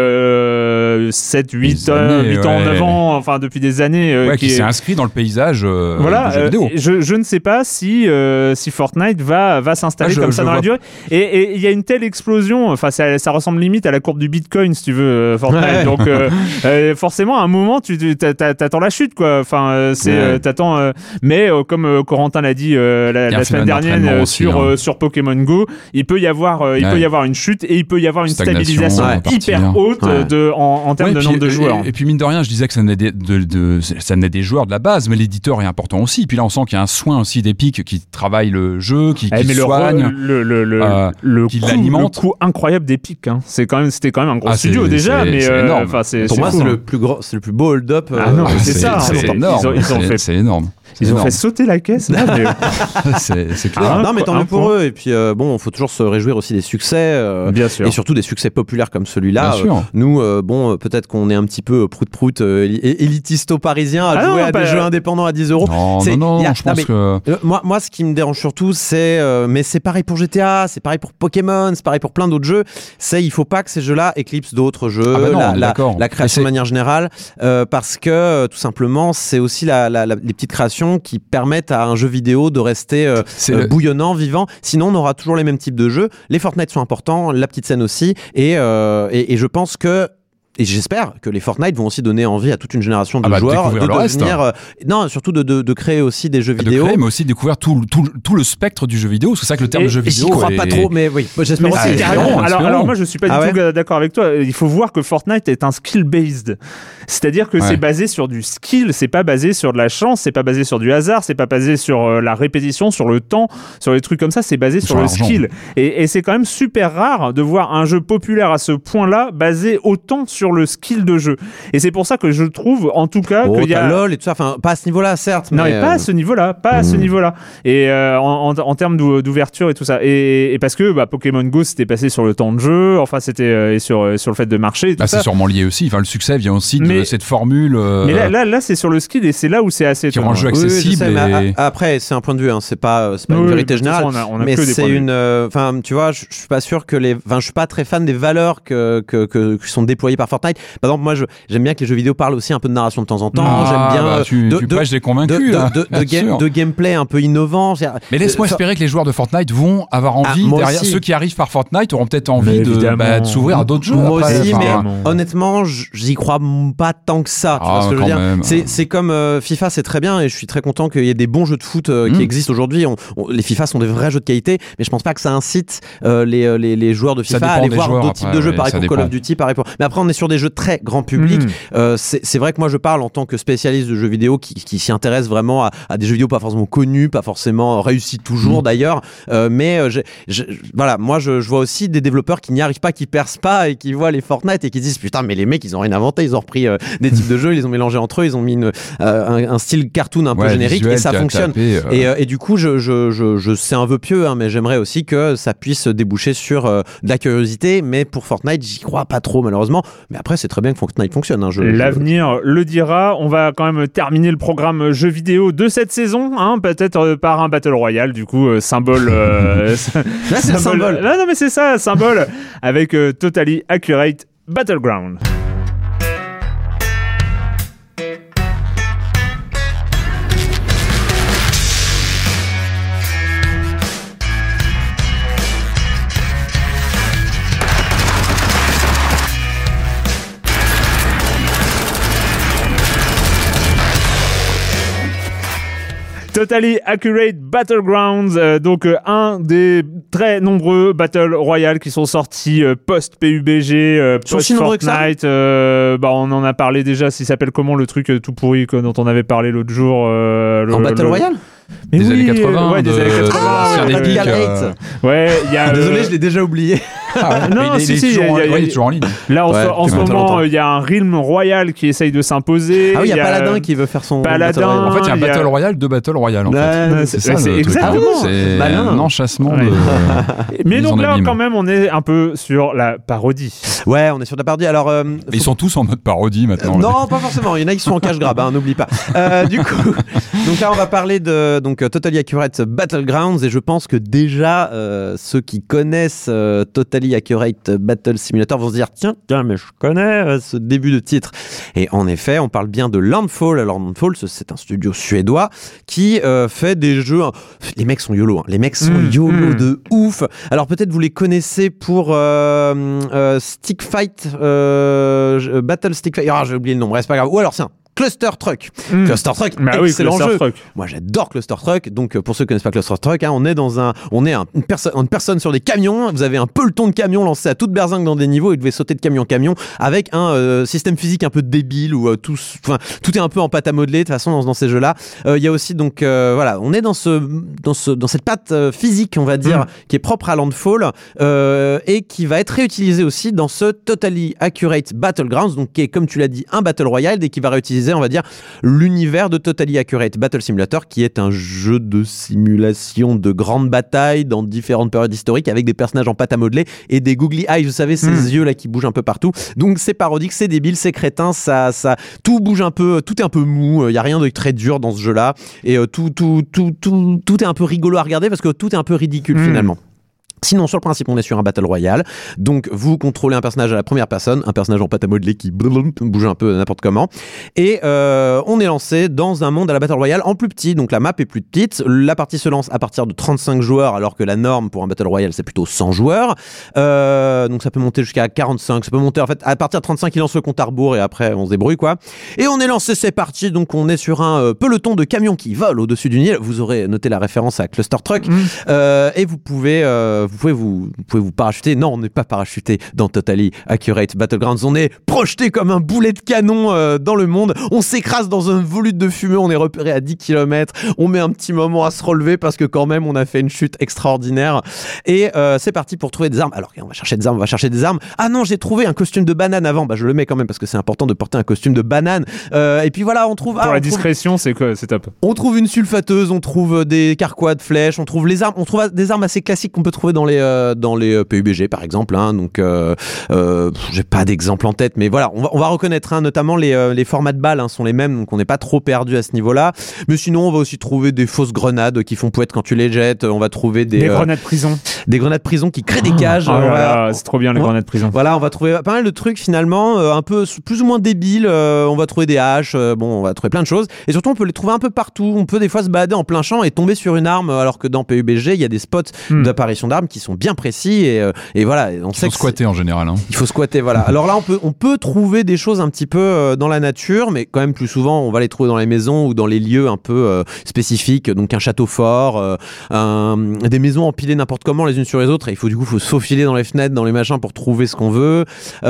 7, 8 ans, 9 ans, enfin depuis des années. Qui s'est inscrit dans le paysage du jeu vidéo. Je ne sais pas si Fortnite va s'installer comme ça dans la durée. Et il y a une telle explosion, enfin ça ressemble limite à la courbe du Bitcoin si tu veux, Fortnite. Ouais. Donc forcément à un moment tu t'attends la chute quoi. Enfin t'attends. Mais comme Corentin l'a dit la semaine dernière sur Pokémon Go, il peut y avoir une chute et il peut y avoir une stabilisation hyper haute en termes de nombre de joueurs. Et puis mine de rien, je disais que ça venait des joueurs de la base, mais l'éditeur est important aussi. Puis là on sent qu'il y a un soin aussi d'Epic qui travaille le jeu, qui soigne, qui l'alimente. Le coût incroyable d'Epic, hein. C'était quand même un gros studio déjà, mais c'est énorme. Pour moi, c'est le plus beau hold-up. C'est ça. C'est énorme. C'est énorme. Ils ont fait sauter la caisse là, mais... c'est clair. Non mais tant mieux pour eux. Et puis il faut toujours se réjouir aussi des succès, bien sûr. Et surtout des succès populaires comme celui-là. Bien sûr. Nous, peut-être qu'on est un petit peu prout-prout élitisto-parisien à jouer à des jeux indépendants à 10 €. Non, je pense que... Moi, ce qui me dérange surtout, c'est... mais c'est pareil pour GTA, c'est pareil pour Pokémon, c'est pareil pour plein d'autres jeux. Il faut pas que ces jeux-là éclipsent d'autres jeux, la création de manière générale, parce que tout simplement, c'est aussi les petites créations qui permettent à un jeu vidéo de rester bouillonnant, vivant. Sinon, on aura toujours les mêmes types de jeux. Les Fortnite sont importants, la petite scène aussi, et je pense que... Et j'espère que les Fortnite vont aussi donner envie à toute une génération de joueurs de devenir... non, surtout de créer aussi des jeux vidéo. Mais aussi découvrir tout le spectre du jeu vidéo. Parce que c'est vrai que le terme jeu vidéo... J'y crois pas trop, mais oui. J'espère aussi. Alors moi, je suis pas du tout d'accord avec toi. Il faut voir que Fortnite est un skill-based. C'est-à-dire que c'est basé sur du skill, c'est pas basé sur de la chance, c'est pas basé sur du hasard, c'est pas basé sur la répétition, sur le temps, sur les trucs comme ça, c'est basé sur le skill. Et c'est quand même super rare de voir un jeu populaire à ce point-là basé autant sur le skill de jeu. Et c'est pour ça que je trouve, en tout cas, qu'il y a LOL et tout ça, enfin pas à ce niveau-là, certes. Non, mais pas à ce niveau-là, à ce niveau-là. Et en termes d'ouverture et tout ça. Et parce que Pokémon Go, c'était passé sur le temps de jeu, enfin c'était sur le fait de marcher. Et tout ça. C'est sûrement lié aussi. Enfin, le succès vient aussi de cette formule. Mais là, c'est sur le skill et c'est là où c'est assez. Qui rend le jeu accessible. Mais après, c'est un point de vue. C'est pas une vérité générale. Mais c'est une. Enfin, tu vois, je suis pas sûr que je suis pas très fan des valeurs qui sont déployées par Fortnite. Par exemple, moi j'aime bien que les jeux vidéo parlent aussi un peu de narration de temps en temps. J'aime bien tu prêches des convaincus de gameplay un peu innovant. Mais laisse-moi espérer que les joueurs de Fortnite vont avoir envie derrière aussi. Ceux qui arrivent par Fortnite auront peut-être envie de s'ouvrir à d'autres jeux. Moi après, aussi, mais honnêtement, j'y crois pas tant que ça. Tu vois ce que je veux dire ? C'est comme FIFA, c'est très bien et je suis très content qu'il y ait des bons jeux de foot qui existent aujourd'hui. Les FIFA sont des vrais jeux de qualité, mais je pense pas que ça incite les joueurs de FIFA à aller voir d'autres types de jeux, pareil pour Call of Duty, pareil pour. Mais après, on est sur des jeux très grand public. C'est vrai que moi, je parle en tant que spécialiste de jeux vidéo qui s'y intéresse vraiment à des jeux vidéo pas forcément connus, pas forcément réussis toujours d'ailleurs. Mais voilà, moi, je vois aussi des développeurs qui n'y arrivent pas, qui percent pas et qui voient les Fortnite et qui disent putain, mais les mecs, ils ont rien inventé, ils ont repris des types de jeux, ils les ont mélangés entre eux, ils ont mis un style cartoon un peu générique et ça fonctionne. Et du coup, c'est un vœu pieux, hein, mais j'aimerais aussi que ça puisse déboucher sur de la curiosité. Mais pour Fortnite, j'y crois pas trop malheureusement. Mais après, c'est très bien que Fortnite fonctionne. Hein, l'avenir le dira. On va quand même terminer le programme jeux vidéo de cette saison, hein, peut-être par un Battle Royale, du coup, symbole. Là, c'est le symbole. Non, mais c'est ça, symbole, avec Totally Accurate Battleground. Totally Accurate Battlegrounds, donc un des très nombreux Battle Royale qui sont sortis post-PUBG, post-Fortnite. On en a parlé déjà, s'il s'appelle comment le truc tout pourri dont on avait parlé l'autre jour. En Battle Royale des années 80, ouais, des années 80, Epic. Ouais, il y a. Désolé, je l'ai déjà oublié. Non, il est toujours en ligne. Là, en ce moment, il y a un Realm Royale qui essaye de s'imposer. Ah oui, il y a Paladin qui veut faire son Paladin. En fait, il y a un Battle Royale de Battle Royale. En fait. C'est ça, c'est exactement. C'est un enchâssement de. Mais donc là, quand même, on est un peu sur la parodie. Ouais, on est sur la parodie. Alors, ils sont tous en mode parodie maintenant. Non, pas forcément. Il y en a qui sont en cash grab, hein, n'oublie pas. Du coup, donc là, on va parler de Totally Accurate Battlegrounds et je pense que déjà ceux qui connaissent Totally Accurate Battle Simulator vont se dire tiens mais je connais ce début de titre. Et en effet, on parle bien de Landfall. Alors Landfall, c'est un studio suédois qui fait des jeux. Les mecs sont YOLO, hein. Les mecs sont YOLO de ouf. Alors peut-être vous les connaissez pour Stick Fight, Battle Stick Fight. Ah, j'ai oublié le nom. Bref, c'est pas grave. Ou alors c'est un Cluster Truck. Cluster Truck, excellent jeu. Moi, j'adore Cluster Truck. Donc, pour ceux qui connaissent pas Cluster Truck, hein, on est une personne sur des camions. Vous avez un peloton de camions lancé à toute berzingue dans des niveaux et vous devez sauter de camion en camion avec un système physique un peu débile où tout est un peu en pâte à modeler de toute façon dans ces jeux-là. Il y a aussi donc voilà, on est dans cette patte physique, on va dire, qui est propre à Landfall et qui va être réutilisée aussi dans ce Totally Accurate Battlegrounds, donc qui est, comme tu l'as dit, un Battle Royale et qui va réutiliser, on va dire, l'univers de Totally Accurate Battle Simulator, qui est un jeu de simulation de grandes batailles dans différentes périodes historiques avec des personnages en pâte à modeler et des googly eyes, vous savez, ces yeux là qui bougent un peu partout. Donc c'est parodique, c'est débile, c'est crétin, ça tout bouge un peu, tout est un peu mou, il y a rien de très dur dans ce jeu-là et tout est un peu rigolo à regarder parce que tout est un peu ridicule finalement. Sinon, sur le principe, on est sur un Battle Royale. Donc, vous contrôlez un personnage à la première personne, un personnage en pâte à modeler qui bouge un peu n'importe comment. Et on est lancé dans un monde à la Battle Royale en plus petit. Donc, la map est plus petite. La partie se lance à partir de 35 joueurs, alors que la norme pour un Battle Royale, c'est plutôt 100 joueurs. Donc, ça peut monter jusqu'à 45. Ça peut monter, en fait, à partir de 35, il lance le compte à rebours et après, on se débrouille, quoi. Et on est lancé, c'est parti. Donc, on est sur un peloton de camions qui volent au-dessus du Nil. Vous aurez noté la référence à Cluster Truck. Et vous pouvez vous parachuter. Non, on n'est pas parachuté dans Totally Accurate Battlegrounds. On est projeté comme un boulet de canon dans le monde. On s'écrase dans un volute de fumée. On est repéré à 10 km. On met un petit moment à se relever parce que quand même, on a fait une chute extraordinaire. Et c'est parti pour trouver des armes. Alors, on va chercher des armes. Ah non, j'ai trouvé un costume de banane avant. Bah, je le mets quand même parce que c'est important de porter un costume de banane. Et puis voilà, on trouve... Pour la discrétion, c'est quoi? C'est top. On trouve une sulfateuse, on trouve des carquois de flèches, on trouve les armes. On trouve des armes assez classiques qu'on peut trouver dans les PUBG par exemple, hein, donc j'ai pas d'exemple en tête, mais voilà, on va reconnaître, hein, notamment les formats de balles, hein, sont les mêmes, donc on n'est pas trop perdu à ce niveau-là. Mais sinon, on va aussi trouver des fausses grenades qui font pouette quand tu les jettes. On va trouver des grenades prison. Des grenades prison qui créent des cages. Voilà, c'est trop bien les grenades prison. Voilà, on va trouver pas mal de trucs finalement, un peu plus ou moins débiles. On va trouver des haches, on va trouver plein de choses. Et surtout, on peut les trouver un peu partout. On peut des fois se balader en plein champ et tomber sur une arme, alors que dans PUBG, il y a des spots d'apparition d'armes qui sont bien précis. Et voilà, on sait qu'il faut squatter en général. Hein. Il faut squatter, voilà. Alors là, on peut trouver des choses un petit peu dans la nature, mais quand même plus souvent, on va les trouver dans les maisons ou dans les lieux un peu spécifiques. Donc un château fort, des maisons empilées n'importe comment les unes sur les autres. Et il faut se faufiler dans les fenêtres, dans les machins pour trouver ce qu'on veut.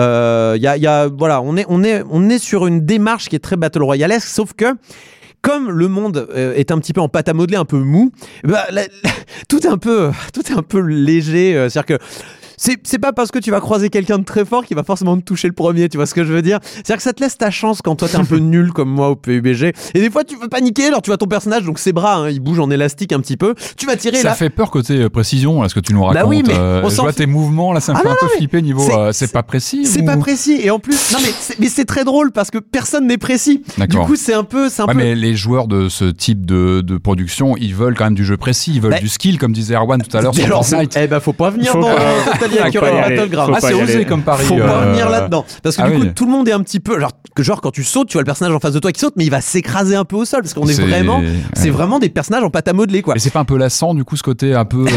Voilà, on est sur une démarche qui est très Battle Royalesque, sauf que comme le monde est un petit peu en pâte à modeler, un peu mou, tout est un peu léger. C'est-à-dire que c'est pas parce que tu vas croiser quelqu'un de très fort qui va forcément te toucher le premier, tu vois ce que je veux dire? C'est-à-dire que ça te laisse ta chance quand toi t'es un peu nul comme moi au PUBG. Et des fois tu veux paniquer, alors tu vois ton personnage, donc ses bras, hein, il bouge en élastique un petit peu. Tu vas tirer ça là. Ça fait peur côté précision, là, ce que tu nous racontes. Bah oui, mais je vois tes mouvements, là, ça me fait un peu flipper niveau. C'est pas précis. C'est pas précis. Et en plus, non mais c'est très drôle parce que personne n'est précis. D'accord. Du coup, c'est un peu. Mais les joueurs de ce type de production, ils veulent quand même du jeu précis, ils veulent du skill, comme disait Erwan tout à l'heure sur Fortnite. Faut pas venir dans Total Accurate. C'est osé comme pari. Faut pas venir là-dedans. Parce que du coup, tout le monde est un petit peu. Genre, quand tu sautes, tu vois le personnage en face de toi qui saute, mais il va s'écraser un peu au sol. Parce qu'on est vraiment. C'est vraiment des personnages en pâte à modeler, quoi. Mais c'est pas un peu lassant, du coup, ce côté un peu.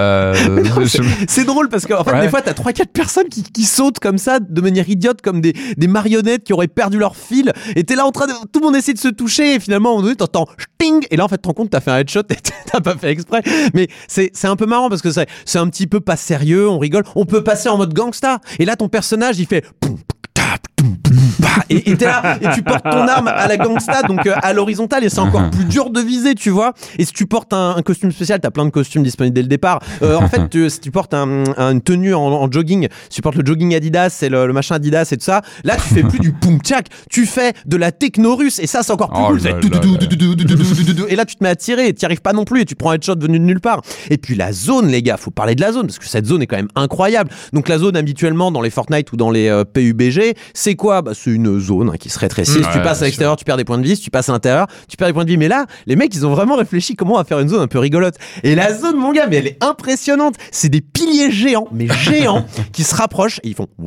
C'est drôle parce qu'en fait, des fois, t'as 3-4 personnes qui sautent comme ça, de manière idiote, comme des marionnettes qui auraient perdu leur fil. Et t'es là en train de. Tout le monde essaie de se toucher. Et finalement, à un moment donné, t'entends ting. Et là, en fait, tu te rends compte, t'as fait un headshot et t'as pas fait exprès. Mais c'est un peu marrant parce que c'est un petit peu pas sérieux, on rigole. On peut passer en mode gangsta. Et là, ton personnage, il fait. Et t'es là, et tu portes ton arme à la gangsta, donc à l'horizontale, et c'est encore plus dur de viser, tu vois. Et si tu portes un costume spécial, t'as plein de costumes disponibles dès le départ. En fait, si tu portes une tenue en jogging, si tu portes le jogging Adidas et le machin Adidas et tout ça, là tu fais plus du poum tchak, tu fais de la techno russe, et ça c'est encore plus cool. Et là tu te mets à tirer, et t'y arrives pas non plus, et tu prends un headshot venu de nulle part. Et puis la zone, les gars, faut parler de la zone, parce que cette zone est quand même incroyable. Donc la zone habituellement dans les Fortnite ou dans les PUBG, c'est quoi? C'est une zone qui se rétrécit. Si tu passes à l'extérieur, tu perds des points de vie. Si tu passes à l'intérieur, tu perds des points de vie. Mais là, les mecs, ils ont vraiment réfléchi comment on va faire une zone un peu rigolote. Et la zone, mon gars, mais elle est impressionnante. C'est des piliers géants, mais géants, qui se rapprochent et ils font.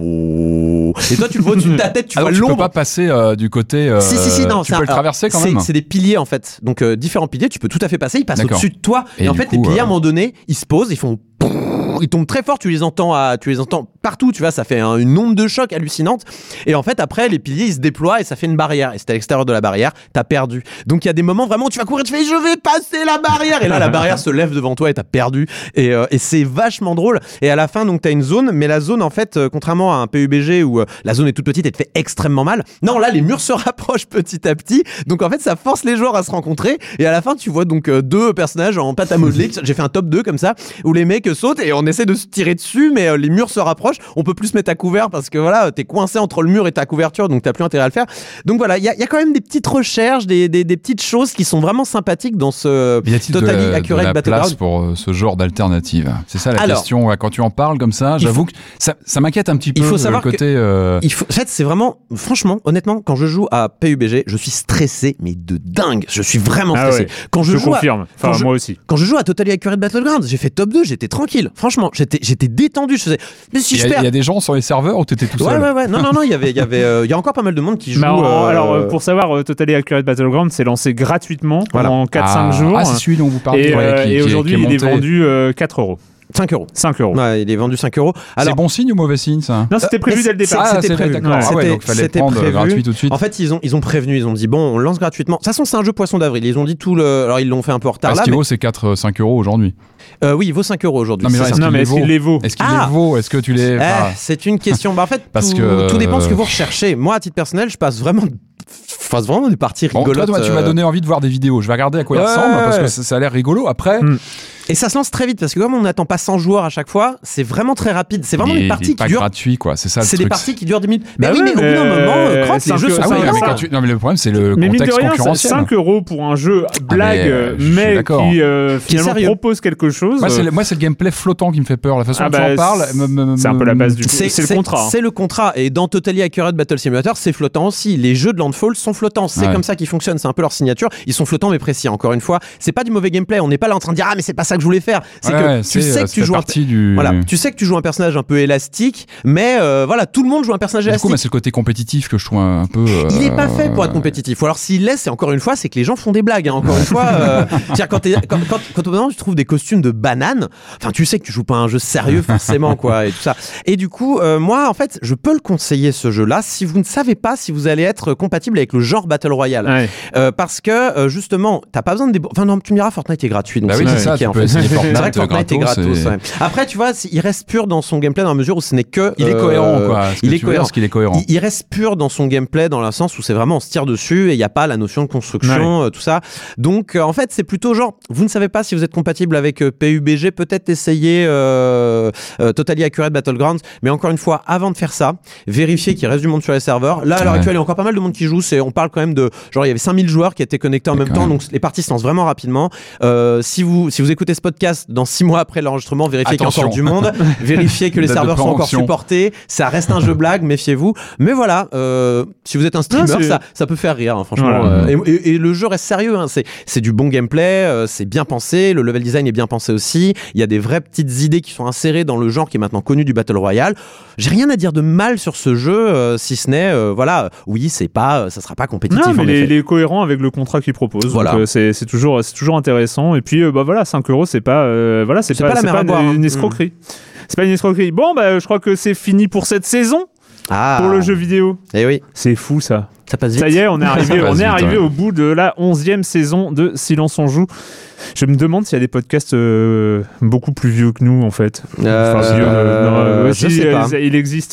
Et toi, tu le vois au-dessus de ta tête, tu vois l'ombre. Tu peux pas passer du côté. Si, non. Tu peux le traverser quand même. C'est des piliers en fait. Donc différents piliers, tu peux tout à fait passer. Ils passent au-dessus de toi. Et en fait, coup, les piliers, à un moment donné, ils se posent, ils font. Ils tombent très fort, tu les entends partout, tu vois, ça fait une onde de choc hallucinante. Et en fait, après, les piliers, ils se déploient et ça fait une barrière. Et c'est à l'extérieur de la barrière, t'as perdu. Donc il y a des moments vraiment où tu vas courir, tu fais je vais passer la barrière. Et là, la barrière se lève devant toi et t'as perdu. Et c'est vachement drôle. Et à la fin, donc t'as une zone, mais la zone, en fait, contrairement à un PUBG où la zone est toute petite et te fait extrêmement mal. Non, là, les murs se rapprochent petit à petit. Donc en fait, ça force les joueurs à se rencontrer. Et à la fin, tu vois donc deux personnages en pâte à modeler. J'ai fait un top 2 comme ça, où les mecs sautent et on essaie de se tirer dessus, mais les murs se rapprochent. On peut plus se mettre à couvert parce que voilà, t'es coincé entre le mur et ta couverture, donc t'as plus intérêt à le faire. Donc voilà, il y a quand même des petites recherches, des petites choses qui sont vraiment sympathiques dans ce Totally Accurate Battleground. Place pour ce genre d'alternative. C'est ça la question. Quand tu en parles comme ça, j'avoue que ça m'inquiète un petit peu. Il faut savoir le côté. En fait, c'est vraiment, franchement, honnêtement, quand je joue à PUBG, je suis stressé, mais de dingue. Je suis vraiment stressé. Ouais. Quand je confirme. Moi aussi. Quand je joue à Totally Accurate Battleground, j'ai fait top 2, j'étais tranquille. Franchement, j'étais détendu. Je faisais. Mais si je perds. Il y a des gens sur les serveurs où t'étais tout seul. Ouais. Non. Il y a encore pas mal de monde qui joue. Alors, pour savoir, Totally Accurate Battleground, c'est lancé gratuitement pendant 4-5 jours. Ah, c'est celui dont vous parlez. Et aujourd'hui, il est vendu 4 €. 5 €. 5 €. Ouais, il est vendu 5 €. C'est bon signe ou mauvais signe, ça? Non, c'était prévu dès le départ. C'était prévu. D'accord. Donc fallait prendre gratuit tout de suite. En fait, ils ont prévenu, ils ont dit bon, on lance gratuitement. De toute façon, c'est un jeu poisson d'avril. Ils ont dit alors ils l'ont fait un peu en retard là. Est-ce qu'il vaut ces 5 € aujourd'hui? Oui, il vaut 5 € aujourd'hui. Non, mais est-ce qu'il les vaut? Est-ce qu'il les vaut? Est-ce que tu les. C'est une question. En fait, tout dépend de ce que vous recherchez. Moi, à titre personnel, je passe vraiment des parties rigolotes. Toi, tu m'as donné envie de voir des vidéos. Je vais regarder à quoi il ressemble parce que ça a l'air rigolo. Après. Et ça se lance très vite parce que comme on n'attend pas 100 joueurs à chaque fois, c'est vraiment très rapide. C'est vraiment une partie qui dure. Gratuit, quoi. C'est ça. C'est des parties qui durent 10 minutes. Bah mais au bout d'un moment, crotte, les jeux sont non, mais le problème, c'est le contexte concurrentiel. 5 € pour un jeu blague, mais qui finalement propose quelque chose. Moi, c'est le gameplay flottant qui me fait peur. La façon dont tu en parles. C'est un peu la base du jeu. C'est le contrat. C'est le contrat. Et dans Totally Accurate Battle Simulator, c'est flottant aussi. Les jeux de Landfall sont flottants. C'est comme ça qu'ils fonctionnent. C'est un peu leur signature. Ils sont flottants mais précis. Encore une fois, c'est pas du mauvais gameplay. On n'est pas là en train de dire mais c'est pas ça que je voulais faire. C'est que tu sais que tu joues tu sais que tu joues un personnage un peu élastique, mais voilà, tout le monde joue un personnage élastique. Du coup, c'est le côté compétitif que je trouve un peu. Il est pas fait pour être compétitif. Ou alors s'il l'est, c'est encore une fois, c'est que les gens font des blagues. Encore une fois, quand au moment tu trouves des costumes de bananes, enfin tu sais que tu joues pas un jeu sérieux forcément quoi et tout ça. Et du coup, moi en fait, je peux le conseiller ce jeu-là si vous ne savez pas si vous allez être compatible avec le genre Battle Royale, parce que justement, t'as pas besoin de enfin non, tu me diras, Fortnite est gratuit. Donc oui, c'est ça. Tu peux essayer Fortnite est gratos. Après, tu vois, il reste pur dans son gameplay dans la mesure où ce n'est que. Il est cohérent, quoi. Il est cohérent. Il reste pur dans son gameplay dans le sens où c'est vraiment on se tire dessus et il n'y a pas la notion de construction, tout ça. Donc, en fait, c'est plutôt genre, vous ne savez pas si vous êtes compatible avec PUBG, peut-être essayer Totally Accurate Battlegrounds. Mais encore une fois, avant de faire ça, vérifiez qu'il reste du monde sur les serveurs. Là, à l'heure actuelle, il y a encore pas mal de monde qui joue. On parle quand même de. Genre, il y avait 5000 joueurs qui étaient connectés en même temps. Donc, les parties se lancent vraiment rapidement. Si vous écoutez ce podcast dans 6 mois après l'enregistrement, vérifiez qu'il y a encore du monde. Vérifiez que les serveurs sont encore supportés. Ça reste un jeu blague, méfiez-vous. Mais voilà, si vous êtes un streamer, ça peut faire rire, hein, franchement. Voilà. Et le jeu reste sérieux. Hein. C'est du bon gameplay, c'est bien pensé. Le level design est bien pensé aussi. Il y a des vraies petites idées qui sont insérées dans le genre qui est maintenant connu du Battle Royale. J'ai rien à dire de mal sur ce jeu, si ce n'est, voilà, oui, ça sera pas compétitif. Non, mais il est cohérent avec le contrat qu'il propose. Voilà. Donc, c'est toujours intéressant. Et puis, voilà, 5 €, c'est pas une escroquerie. C'est pas une escroquerie. Bon, je crois que c'est fini pour cette saison. Pour le jeu vidéo. Eh oui. C'est fou ça. Ça passe vite. Ça y est, on est arrivé au bout de la 11e saison de Silence on joue. Je me demande s'il y a des podcasts beaucoup plus vieux que nous en fait. Je sais pas. Il existe.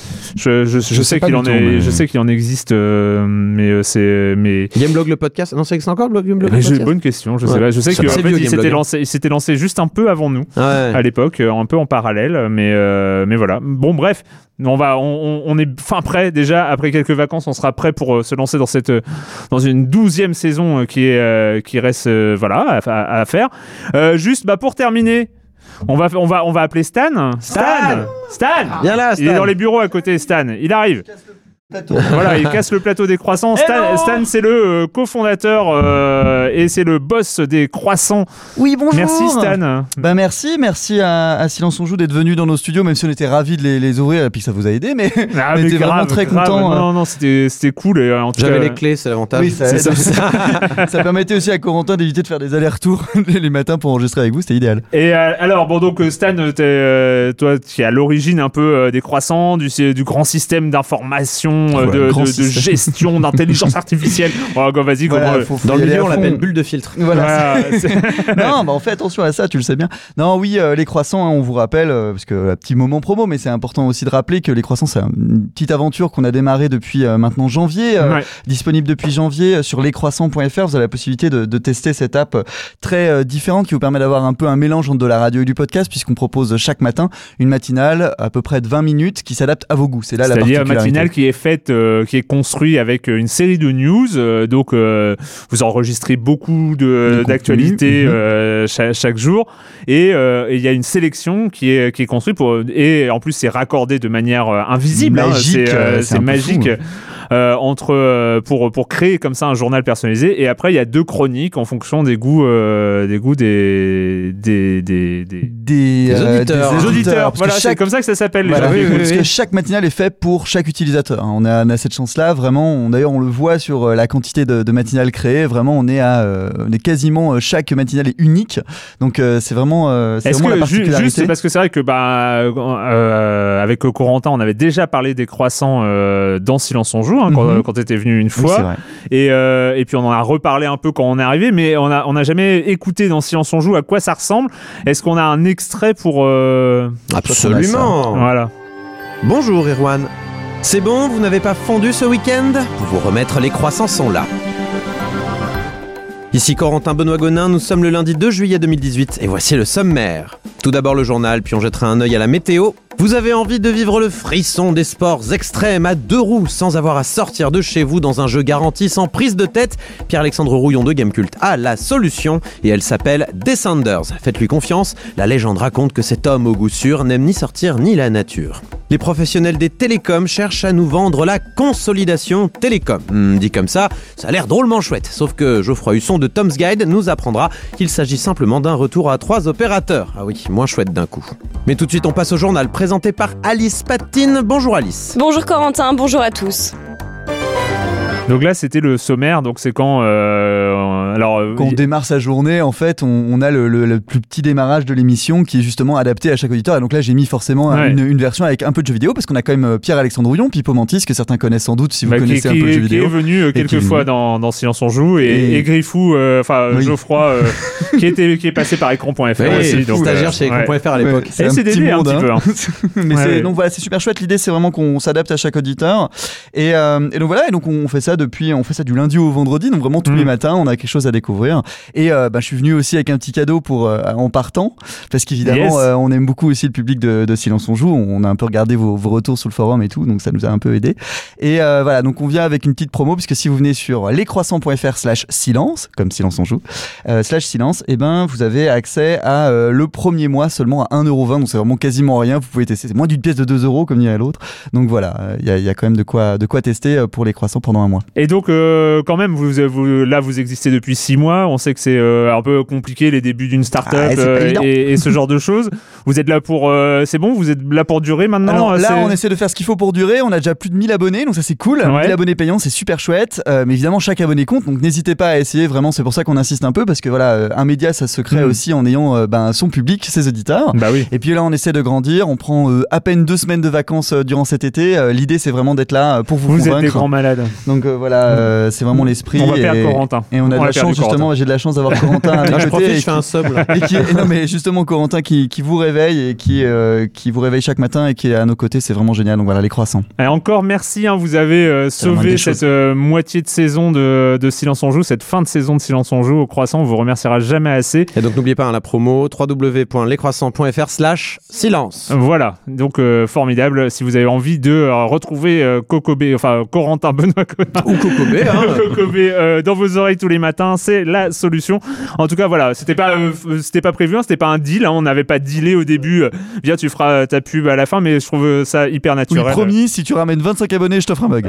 Je sais qu'il en existe, mais c'est. Gameblog le podcast. Non, ça existe encore le Gameblog le podcast. Bonne question. Je sais pas. Je sais qu'il s'était lancé juste un peu avant nous à l'époque, un peu en parallèle, mais voilà. Bon, bref. On est fin prêt déjà. Après quelques vacances, on sera prêt pour se lancer dans une 12e saison qui reste à faire. Juste pour terminer, on va appeler Stan. Stan. Viens là, Stan. Il est dans les bureaux à côté. Stan, il arrive. Voilà, il casse le plateau des croissants. Stan, c'est le cofondateur et c'est le boss des croissants. Oui, bonjour. Merci Stan. Merci à Silence on joue d'être venu dans nos studios, même si on était ravis de les ouvrir et puis que ça vous a aidé, mais on était vraiment très contents. Non, c'était cool. Et en tout J'avais cas, les clés, c'est l'avantage. Oui, ça permettait aussi à Corentin d'éviter de faire des allers-retours les matins pour enregistrer avec vous, c'était idéal. Et alors, donc Stan, toi, tu es à l'origine un peu des croissants, du grand système d'information. De gestion d'intelligence artificielle. Vas-y, dans le milieu on l'appelle bulle de filtre. Voilà. Non, on fait attention à ça, tu le sais bien. Non, oui, les croissants, on vous rappelle, parce que petit moment promo, mais c'est important aussi de rappeler que les croissants, c'est une petite aventure qu'on a démarrée depuis maintenant janvier, disponible depuis janvier sur lescroissants.fr. Vous avez la possibilité de tester cette app très différente qui vous permet d'avoir un peu un mélange entre de la radio et du podcast, puisqu'on propose chaque matin une matinale à peu près de 20 minutes qui s'adapte à vos goûts. C'est là la particularité. C'est-à-dire une matinale qui est faite, qui est construit avec une série de news. Donc, vous enregistrez beaucoup d'actualités chaque jour. Et il y a une sélection qui est construite et en plus, c'est raccordé de manière invisible. Magique, c'est magique. Pour créer comme ça un journal personnalisé. Et après, il y a 2 chroniques en fonction des goûts des auditeurs. Voilà, c'est comme ça que ça s'appelle. Voilà, parce que chaque matinale est fait pour chaque utilisateur. On a cette chance-là, vraiment. D'ailleurs, on le voit sur la quantité de matinales créées. Vraiment, on est quasiment chaque matinale est unique. Donc, c'est vraiment la particularité. Juste parce que c'est vrai que avec Corentin, on avait déjà parlé des croissants dans Silence on joue quand tu étais venu une fois. Oui, et puis on en a reparlé un peu quand on est arrivé, mais on n'a jamais écouté dans Silence on joue à quoi ça ressemble. Est-ce qu'on a un extrait pour Absolument. Voilà. Bonjour Erwan. C'est bon, vous n'avez pas fondu ce week-end ? Pour vous remettre, les croissants sont là. Ici Corentin Benoît-Gonin, nous sommes le lundi 2 juillet 2018 et voici le sommaire. Tout d'abord le journal, puis on jettera un œil à la météo. Vous avez envie de vivre le frisson des sports extrêmes à 2 roues sans avoir à sortir de chez vous dans un jeu garanti sans prise de tête? Pierre-Alexandre Rouillon de Gamecult a la solution et elle s'appelle Descenders. Faites-lui confiance, la légende raconte que cet homme au goût sûr n'aime ni sortir ni la nature. Les professionnels des télécoms cherchent à nous vendre la consolidation télécom. Dit comme ça a l'air drôlement chouette. Sauf que Geoffroy Husson de Tom's Guide nous apprendra qu'il s'agit simplement d'un retour à 3 opérateurs. Ah oui, moins chouette d'un coup. Mais tout de suite, on passe au journal présenté par Alice Patine. Bonjour Alice. Bonjour Corentin, bonjour à tous. Donc là, c'était le sommaire. Donc c'est quand quand on démarre sa journée, en fait, on a le plus petit démarrage de l'émission qui est justement adapté à chaque auditeur. Et donc là, j'ai mis forcément une version avec un peu de jeux vidéo parce qu'on a quand même Pierre-Alexandre Rouillon, Pipo Mantis, que certains connaissent sans doute si vous connaissez un peu le jeu vidéo. Qui est venu quelques fois dans Silence on Joue et Griffou, Geoffroy, qui est passé par écran.fr aussi. Donc stagiaire chez écran.fr à l'époque. C'est un petit monde, un petit peu. Mais donc voilà, c'est super chouette. L'idée, c'est vraiment qu'on s'adapte à chaque auditeur. Et donc voilà, et donc on fait ça du lundi au vendredi, donc vraiment tous les matins, on a quelque chose à découvrir. Et je suis venu aussi avec un petit cadeau en partant, parce qu'évidemment, on aime beaucoup aussi le public de Silence on Joue. On a un peu regardé vos retours sur le forum et tout, donc ça nous a un peu aidé. Et voilà, donc on vient avec une petite promo, puisque si vous venez sur lescroissants.fr/silence, comme Silence on Joue, /silence, et ben vous avez accès à le premier mois seulement à 1,20€, donc c'est vraiment quasiment rien. Vous pouvez tester, c'est moins d'une pièce de 2€, comme dirait l'autre. Donc voilà, il y a quand même de quoi tester pour les croissants pendant un mois. Et donc quand même, vous existez depuis 6 mois. On sait que c'est un peu compliqué les débuts d'une start-up et ce genre de choses. Vous êtes là pour c'est bon, vous êtes là pour durer maintenant. Alors là, on essaie de faire ce qu'il faut pour durer. On a déjà plus de 1000 abonnés, donc ça c'est cool. 1000 abonnés payants, c'est super chouette. Mais évidemment, chaque abonné compte, donc n'hésitez pas à essayer. Vraiment, c'est pour ça qu'on insiste un peu, parce que voilà, un média, ça se crée aussi en ayant son public, ses auditeurs. Bah oui. Et puis là, on essaie de grandir. On prend à peine 2 semaines de vacances durant cet été. L'idée, c'est vraiment d'être là pour vous convaincre. Vous êtes des grands malades. Donc voilà, c'est vraiment l'esprit. On va perdre Corentin. Et on a de la chance, justement, j'ai de la chance d'avoir Corentin à mes côtés. Je fais un sub là. Non mais justement Corentin qui vous réveille et qui vous réveille chaque matin et qui est à nos côtés, c'est vraiment génial. Donc voilà, les croissants. Et encore merci, vous avez sauvé cette moitié de saison de Silence on Joue, cette fin de saison de Silence on Joue aux croissants. On vous remerciera jamais assez. Et donc n'oubliez pas la promo www.lescroissants.fr/silence. Voilà, donc formidable. Si vous avez envie de retrouver Corentin Benoît-Gonin ou Cocobé, dans vos oreilles tous les matins, c'est la solution. En tout cas, voilà, c'était pas prévu, c'était pas un deal, on n'avait pas dealé au début. Viens, tu feras ta pub à la fin, mais je trouve ça hyper naturel. Oui, promis, si tu ramènes 25 abonnés, je t'offre un bug.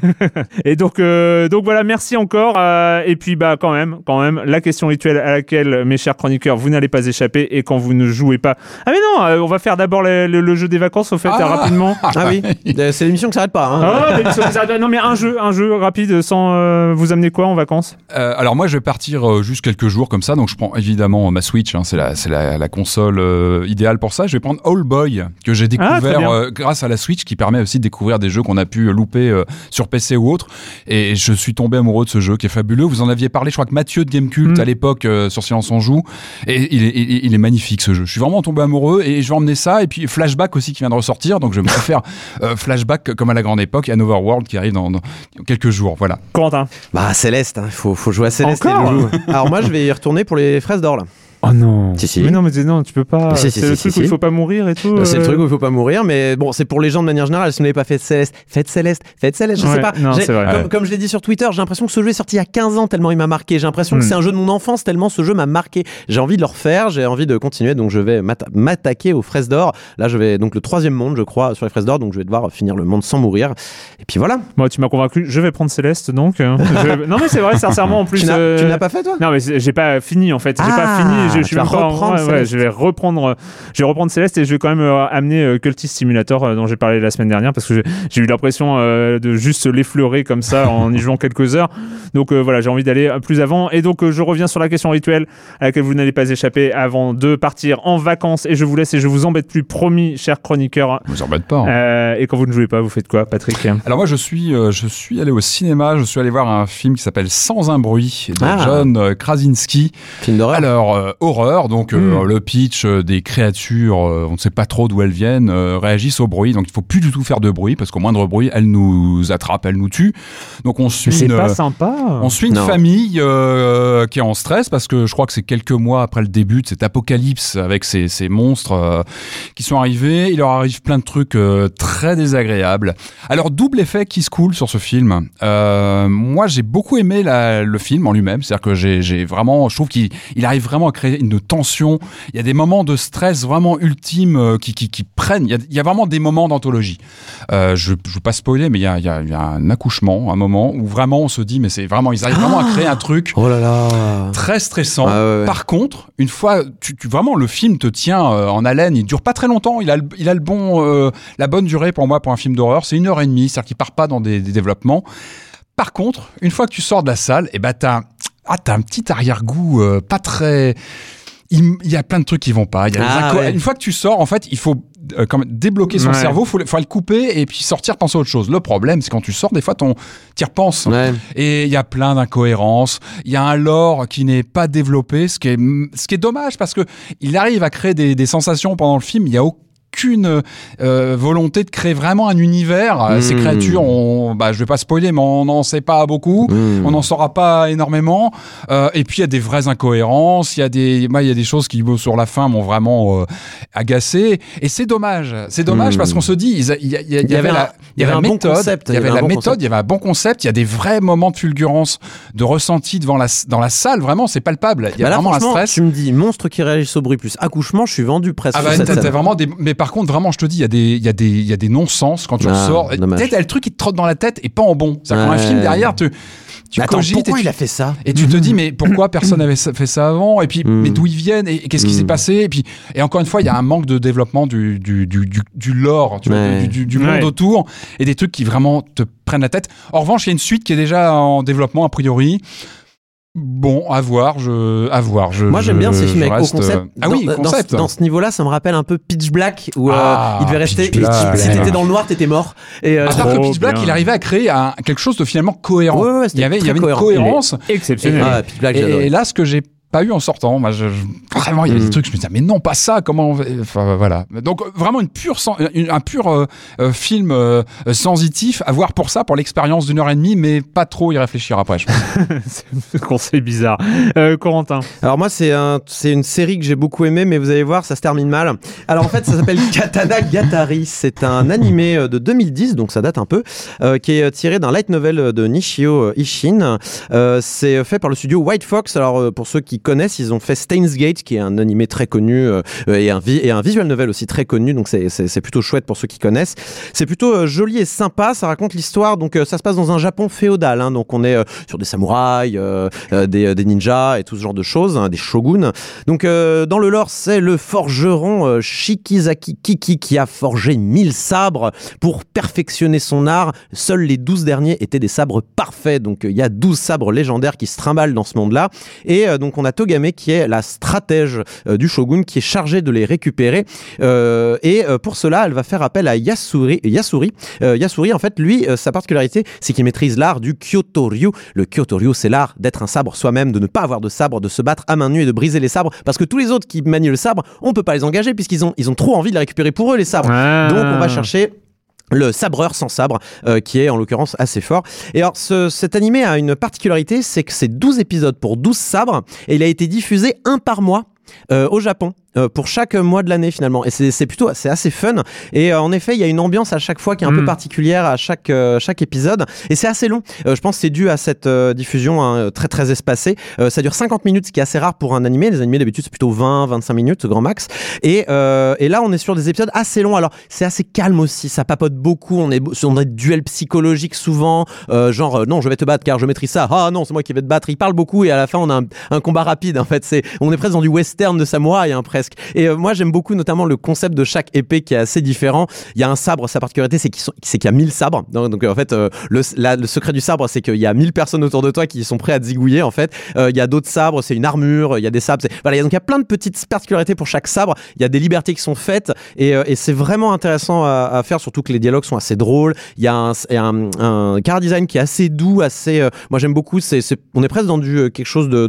Et donc voilà, merci encore. Et puis quand même, la question rituelle à laquelle, mes chers chroniqueurs, vous n'allez pas échapper, et quand vous ne jouez pas. Ah mais non, on va faire d'abord le jeu des vacances, au fait, rapidement. Ah oui, c'est l'émission qui s'arrête pas. Non mais un jeu rapide sans vous amener quoi en vacances? Alors moi je vais partir juste quelques jours comme ça, donc je prends évidemment ma Switch, c'est la console idéale pour ça. Je vais prendre All Boy, que j'ai découvert grâce à la Switch, qui permet aussi de découvrir des jeux qu'on a pu louper sur PC ou autre, et je suis tombé amoureux de ce jeu qui est fabuleux. Vous en aviez parlé, je crois que Mathieu de Gamecult à l'époque sur Silence on Joue, et il est magnifique ce jeu. Je suis vraiment tombé amoureux et je vais emmener ça, et puis Flashback aussi qui vient de ressortir, donc je vais me faire Flashback comme à la grande époque, et Another World qui arrive dans quelques jours. Voilà. Corentin. Céleste, faut jouer à Céleste. Encore Alors moi je vais y retourner pour les fraises d'or là. Oh non. Si. Mais non, tu peux pas. C'est le truc où il faut pas mourir et tout. C'est le truc où il faut pas mourir, mais bon, c'est pour les gens de manière générale. Si vous n'avez pas fait Céleste, faites Céleste, je sais pas. Non, c'est vrai. Comme je l'ai dit sur Twitter, j'ai l'impression que ce jeu est sorti il y a 15 ans tellement il m'a marqué. J'ai l'impression que c'est un jeu de mon enfance tellement ce jeu m'a marqué. J'ai envie de le refaire, j'ai envie de continuer, donc je vais m'attaquer aux fraises d'or. Là, je vais donc le 3e monde, je crois, sur les fraises d'or, donc je vais devoir finir le monde sans mourir. Et puis voilà. Moi, tu m'as convaincu. Je vais prendre Céleste, donc. Non, mais c'est vrai, sincèrement, en plus. Tu n'as pas fait toi? Non, mais j'ai pas fini en fait. J'ai pas fini. Je suis même pas. Je vais reprendre Céleste, et je vais quand même amener Cultist Simulator dont j'ai parlé la semaine dernière, parce que j'ai eu l'impression de juste l'effleurer comme ça en y jouant quelques heures. Donc voilà, j'ai envie d'aller plus avant, et donc je reviens sur la question rituelle à laquelle vous n'allez pas échapper avant de partir en vacances, et je vous laisse et je vous embête plus, promis, chers chroniqueurs. Vous embête pas. Et quand vous ne jouez pas, vous faites quoi, Patrick? Alors moi je suis allé au cinéma, je suis allé voir un film qui s'appelle Sans un bruit de John Krasinski. Film d'horreur. Alors horreur, donc le pitch des créatures, on ne sait pas trop d'où elles viennent, réagissent au bruit, donc il faut plus du tout faire de bruit parce qu'au moindre bruit, elles nous attrapent, elles nous tuent. Donc on suit c'est pas sympa. On suit une famille qui est en stress parce que je crois que c'est quelques mois après le début de cet apocalypse avec ces monstres qui sont arrivés. Il leur arrive plein de trucs très désagréables. Alors double effet qui se coule sur ce film. Moi j'ai beaucoup aimé le film en lui-même, c'est-à-dire que je trouve qu'il arrive vraiment à créer une tension. Il y a des moments de stress vraiment ultimes qui prennent. Il y a vraiment des moments d'anthologie. Je veux pas spoiler, mais il y a un accouchement, un moment où vraiment on se dit, mais c'est vraiment, ils arrivent vraiment à créer un truc très stressant. Ouais. Par contre, une fois, vraiment le film te tient en haleine. Il dure pas très longtemps. Il a la bonne durée pour moi pour un film d'horreur. C'est 1h30, c'est-à-dire qu'il part pas dans des développements. Par contre, une fois que tu sors de la salle, t'as un petit arrière-goût pas très... Il y a plein de trucs qui vont pas. Une fois que tu sors, en fait, il faut quand même débloquer son cerveau, faut le couper et puis sortir, penser à autre chose. Le problème, c'est quand tu sors, des fois, t'y repenses. Ouais. Et il y a plein d'incohérences. Il y a un lore qui n'est pas développé, ce qui est dommage parce que il arrive à créer des sensations pendant le film. Il y a aucune volonté de créer vraiment un univers. Ces créatures, je vais pas spoiler, mais on n'en sait pas beaucoup. On n'en saura pas énormément. Et puis il y a des vraies incohérences. Il y a des choses qui sur la fin m'ont vraiment agacé. Et c'est dommage. C'est dommage parce qu'on se dit il y avait la méthode, il y avait la méthode, il y avait un bon concept. Il y a des vrais moments de fulgurance, de ressenti dans la salle. Vraiment, c'est palpable. Il y a vraiment un stress. Tu me dis monstre qui réagissent au bruit plus accouchement, je suis vendu presque. T'as vraiment mais par contre, vraiment, je te dis, il y a des non-sens quand tu ressors. Peut-être le truc qui te trotte dans la tête et pas en bon. C'est-à-dire qu'un film derrière, tu cogites. Pourquoi il a fait ça ? Et tu te dis, mais pourquoi personne n'avait fait ça avant ? Et puis, mais d'où ils viennent ? Et qu'est-ce qui s'est passé ? Et encore une fois, il y a un manque de développement du lore, du monde autour, et des trucs qui vraiment te prennent la tête. En revanche, il y a une suite qui est déjà en développement, a priori. Bon, à voir. Moi, j'aime bien ces films avec au concept. Concept. Dans ce niveau-là, ça me rappelle un peu Pitch Black, où il devait rester. Si t'étais dans le noir, t'étais mort. Et alors que Pitch Black, il arrivait à créer quelque chose de finalement cohérent. Ouais, il y avait une cohérence exceptionnelle. Pitch Black, et là, ce que j'ai pas eu en sortant. Moi, vraiment, il y a des trucs, je me disais, mais non, pas ça, comment... Enfin, voilà. Donc, vraiment un pur film sensitif à voir pour ça, pour l'expérience d'1h30, mais pas trop y réfléchir après, je pense. C'est un conseil bizarre. Corentin. Alors moi, c'est une série que j'ai beaucoup aimée, mais vous allez voir, ça se termine mal. Alors en fait, ça s'appelle Katana Gatari. C'est un animé de 2010, donc ça date un peu, qui est tiré d'un light novel de Nishio Ishin. C'est fait par le studio White Fox. Alors pour ceux qui connaissent, ils ont fait Steins Gate, qui est un animé très connu et un visual novel aussi très connu, donc c'est plutôt chouette pour ceux qui connaissent. C'est plutôt joli et sympa. Ça raconte l'histoire, donc ça se passe dans un Japon féodal, hein, donc on est sur des samouraïs, des ninjas et tout ce genre de choses, hein, des shoguns. Donc dans le lore, c'est le forgeron Shikizaki Kiki qui a forgé 1000 sabres pour perfectionner son art. Seuls les 12 derniers étaient des sabres parfaits, donc il y a 12 sabres légendaires qui se trimballent dans ce monde-là, et donc on a Togame qui est la stratège du shogun qui est chargée de les récupérer, et pour cela elle va faire appel à Yasuri. Yasuri, en fait, lui, sa particularité, c'est qu'il maîtrise l'art du Kyoto-ryu. Le Kyoto-ryu, c'est l'art d'être un sabre soi-même, de ne pas avoir de sabre, de se battre à main nue et de briser les sabres, parce que tous les autres qui manient le sabre, on peut pas les engager puisqu'ils ont trop envie de les récupérer pour eux, les sabres. Donc on va chercher le sabreur sans sabre, qui est en l'occurrence assez fort. Et alors cet animé a une particularité, c'est que c'est 12 épisodes pour 12 sabres, et il a été diffusé un par mois au Japon. Pour chaque mois de l'année finalement, et c'est assez fun, et en effet il y a une ambiance à chaque fois qui est un peu particulière à chaque épisode, et c'est assez long. Je pense que c'est dû à cette diffusion, hein, très très espacée. Ça dure 50 minutes, ce qui est assez rare pour un animé. Les animés d'habitude c'est plutôt 20-25 minutes grand max, et là on est sur des épisodes assez longs. Alors c'est assez calme aussi, ça papote beaucoup, on est sur des duels psychologiques souvent, genre non je vais te battre car je maîtrise ça, ah non c'est moi qui vais te battre. Il parle beaucoup et à la fin on a un combat rapide, en fait on est presque dans du western de samouraï, hein, presque. Et moi j'aime beaucoup notamment le concept de chaque épée qui est assez différent. Il y a un sabre, sa particularité c'est qu'il y a 1000 sabres, donc en fait le secret du sabre c'est qu'il y a 1000 personnes autour de toi qui sont prêts à te zigouiller, en fait. Il y a d'autres sabres, c'est une armure, il y a des sabres, voilà, donc il y a plein de petites particularités pour chaque sabre. Il y a des libertés qui sont faites, et c'est vraiment intéressant à faire, surtout que les dialogues sont assez drôles. Il y a un car design qui est assez doux, assez moi j'aime beaucoup, on est presque dans quelque chose de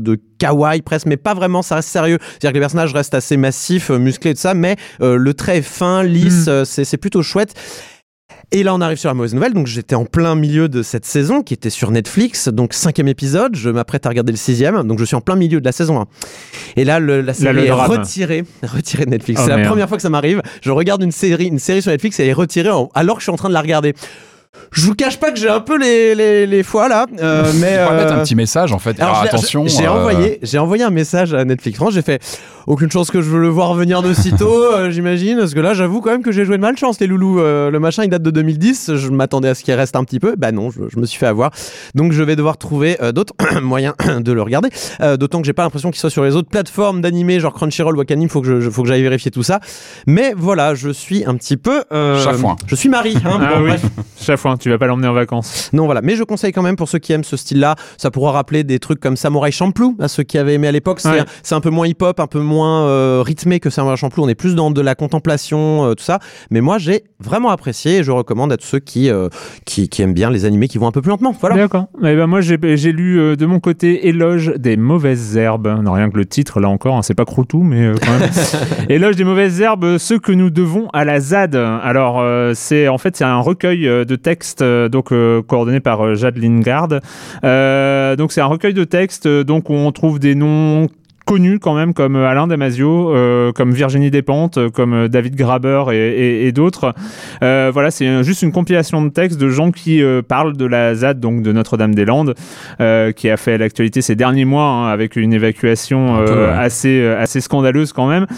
kawaii presque, mais pas vraiment, ça reste sérieux. C'est-à-dire que les personnages restent assez massifs, musclés et tout ça, mais le trait est fin, lisse, c'est plutôt chouette. Et là, on arrive sur la mauvaise nouvelle. Donc, j'étais en plein milieu de cette saison qui était sur Netflix. Donc, 5e épisode. Je m'apprête à regarder le 6e. Donc, je suis en plein milieu de la saison 1. Et là, la série est retirée de Netflix. C'est la première fois que ça m'arrive. Je regarde une série sur Netflix et elle est retirée alors que je suis en train de la regarder. Je vous cache pas que j'ai un peu les fois là, mais tu peux mettre un petit message en fait. Alors attention. J'ai envoyé un message à Netflix France. J'ai fait aucune chance que je veux le voir venir de sitôt, j'imagine, parce que là j'avoue quand même que j'ai joué de malchance les loulous. Le machin il date de 2010. Je m'attendais à ce qu'il reste un petit peu. Bah non, je me suis fait avoir. Donc je vais devoir trouver d'autres moyens de le regarder. D'autant que j'ai pas l'impression qu'il soit sur les autres plateformes d'animé genre Crunchyroll, Wakanim. Faut que j'aille vérifier tout ça. Mais voilà, je suis un petit peu. Chafouin. Je suis Marie. Hein, bon, oui. Chafouin, tu vas pas l'emmener en vacances. Non, voilà. Mais je conseille quand même pour ceux qui aiment ce style-là. Ça pourra rappeler des trucs comme Samurai Champloo à ceux qui avaient aimé à l'époque. C'est un peu moins hip-hop, un peu moins rythmé que Samurai Champloo. On est plus dans de la contemplation, tout ça. Mais moi, j'ai vraiment apprécié et je recommande à tous ceux qui aiment bien les animés qui vont un peu plus lentement. Voilà. D'accord. Et ben moi, j'ai lu de mon côté Éloge des mauvaises herbes. Non, rien que le titre, là encore, hein, c'est pas Croutou, mais quand même. Éloge des mauvaises herbes, ce que nous devons à la ZAD. Alors, c'est un recueil de textes coordonné par Jade Lingard. Donc c'est un recueil de textes donc où on trouve des noms connus quand même comme Alain Damasio, comme Virginie Despentes, comme David Graber et d'autres. Voilà, c'est juste une compilation de textes de gens qui parlent de la ZAD, donc de Notre-Dame-des-Landes, qui a fait l'actualité ces derniers mois hein, avec une évacuation assez scandaleuse quand même.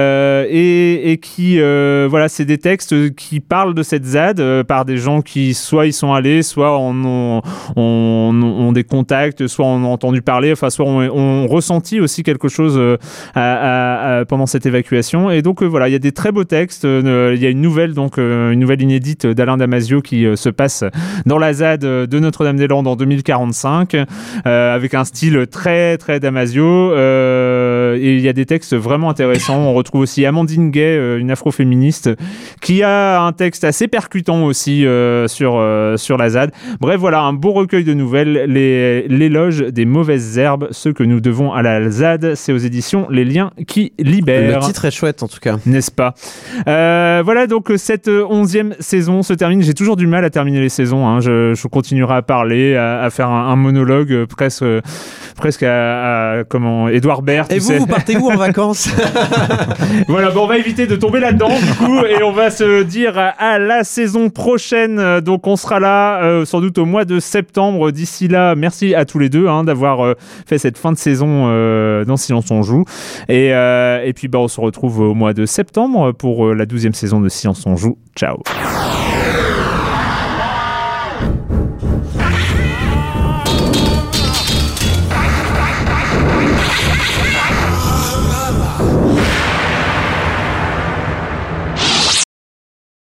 Et qui, voilà, c'est des textes qui parlent de cette ZAD par des gens qui soit ils sont allés, soit ont des contacts, soit on a entendu parler, enfin soit ont ressenti aussi quelque chose pendant cette évacuation. Et donc voilà, il y a des très beaux textes. Il y a une nouvelle inédite d'Alain Damasio qui se passe dans la ZAD de Notre-Dame-des-Landes en 2045 avec un style très très Damasio. Et il y a des textes vraiment intéressants. On retrouve aussi Amandine Gay, une afroféministe, qui a un texte assez percutant aussi sur la ZAD. Bref, voilà, un beau recueil de nouvelles, l'éloge des mauvaises herbes, ce que nous devons à la ZAD. C'est aux éditions Les Liens qui libèrent. Le titre est chouette en tout cas. N'est-ce pas ? Voilà, donc cette 11e saison se termine. J'ai toujours du mal à terminer les saisons. Hein. Je continuerai à parler, à faire un monologue presque à comment Édouard Baird. Et vous partez où en vacances ? Voilà, bon, on va éviter de tomber là-dedans du coup, et on va se dire à la saison prochaine. Donc on sera là sans doute au mois de septembre. D'ici là, merci à tous les deux d'avoir fait cette fin de saison dans Silence on joue. Et puis on se retrouve au mois de septembre pour la 12e saison de Silence on joue. Ciao.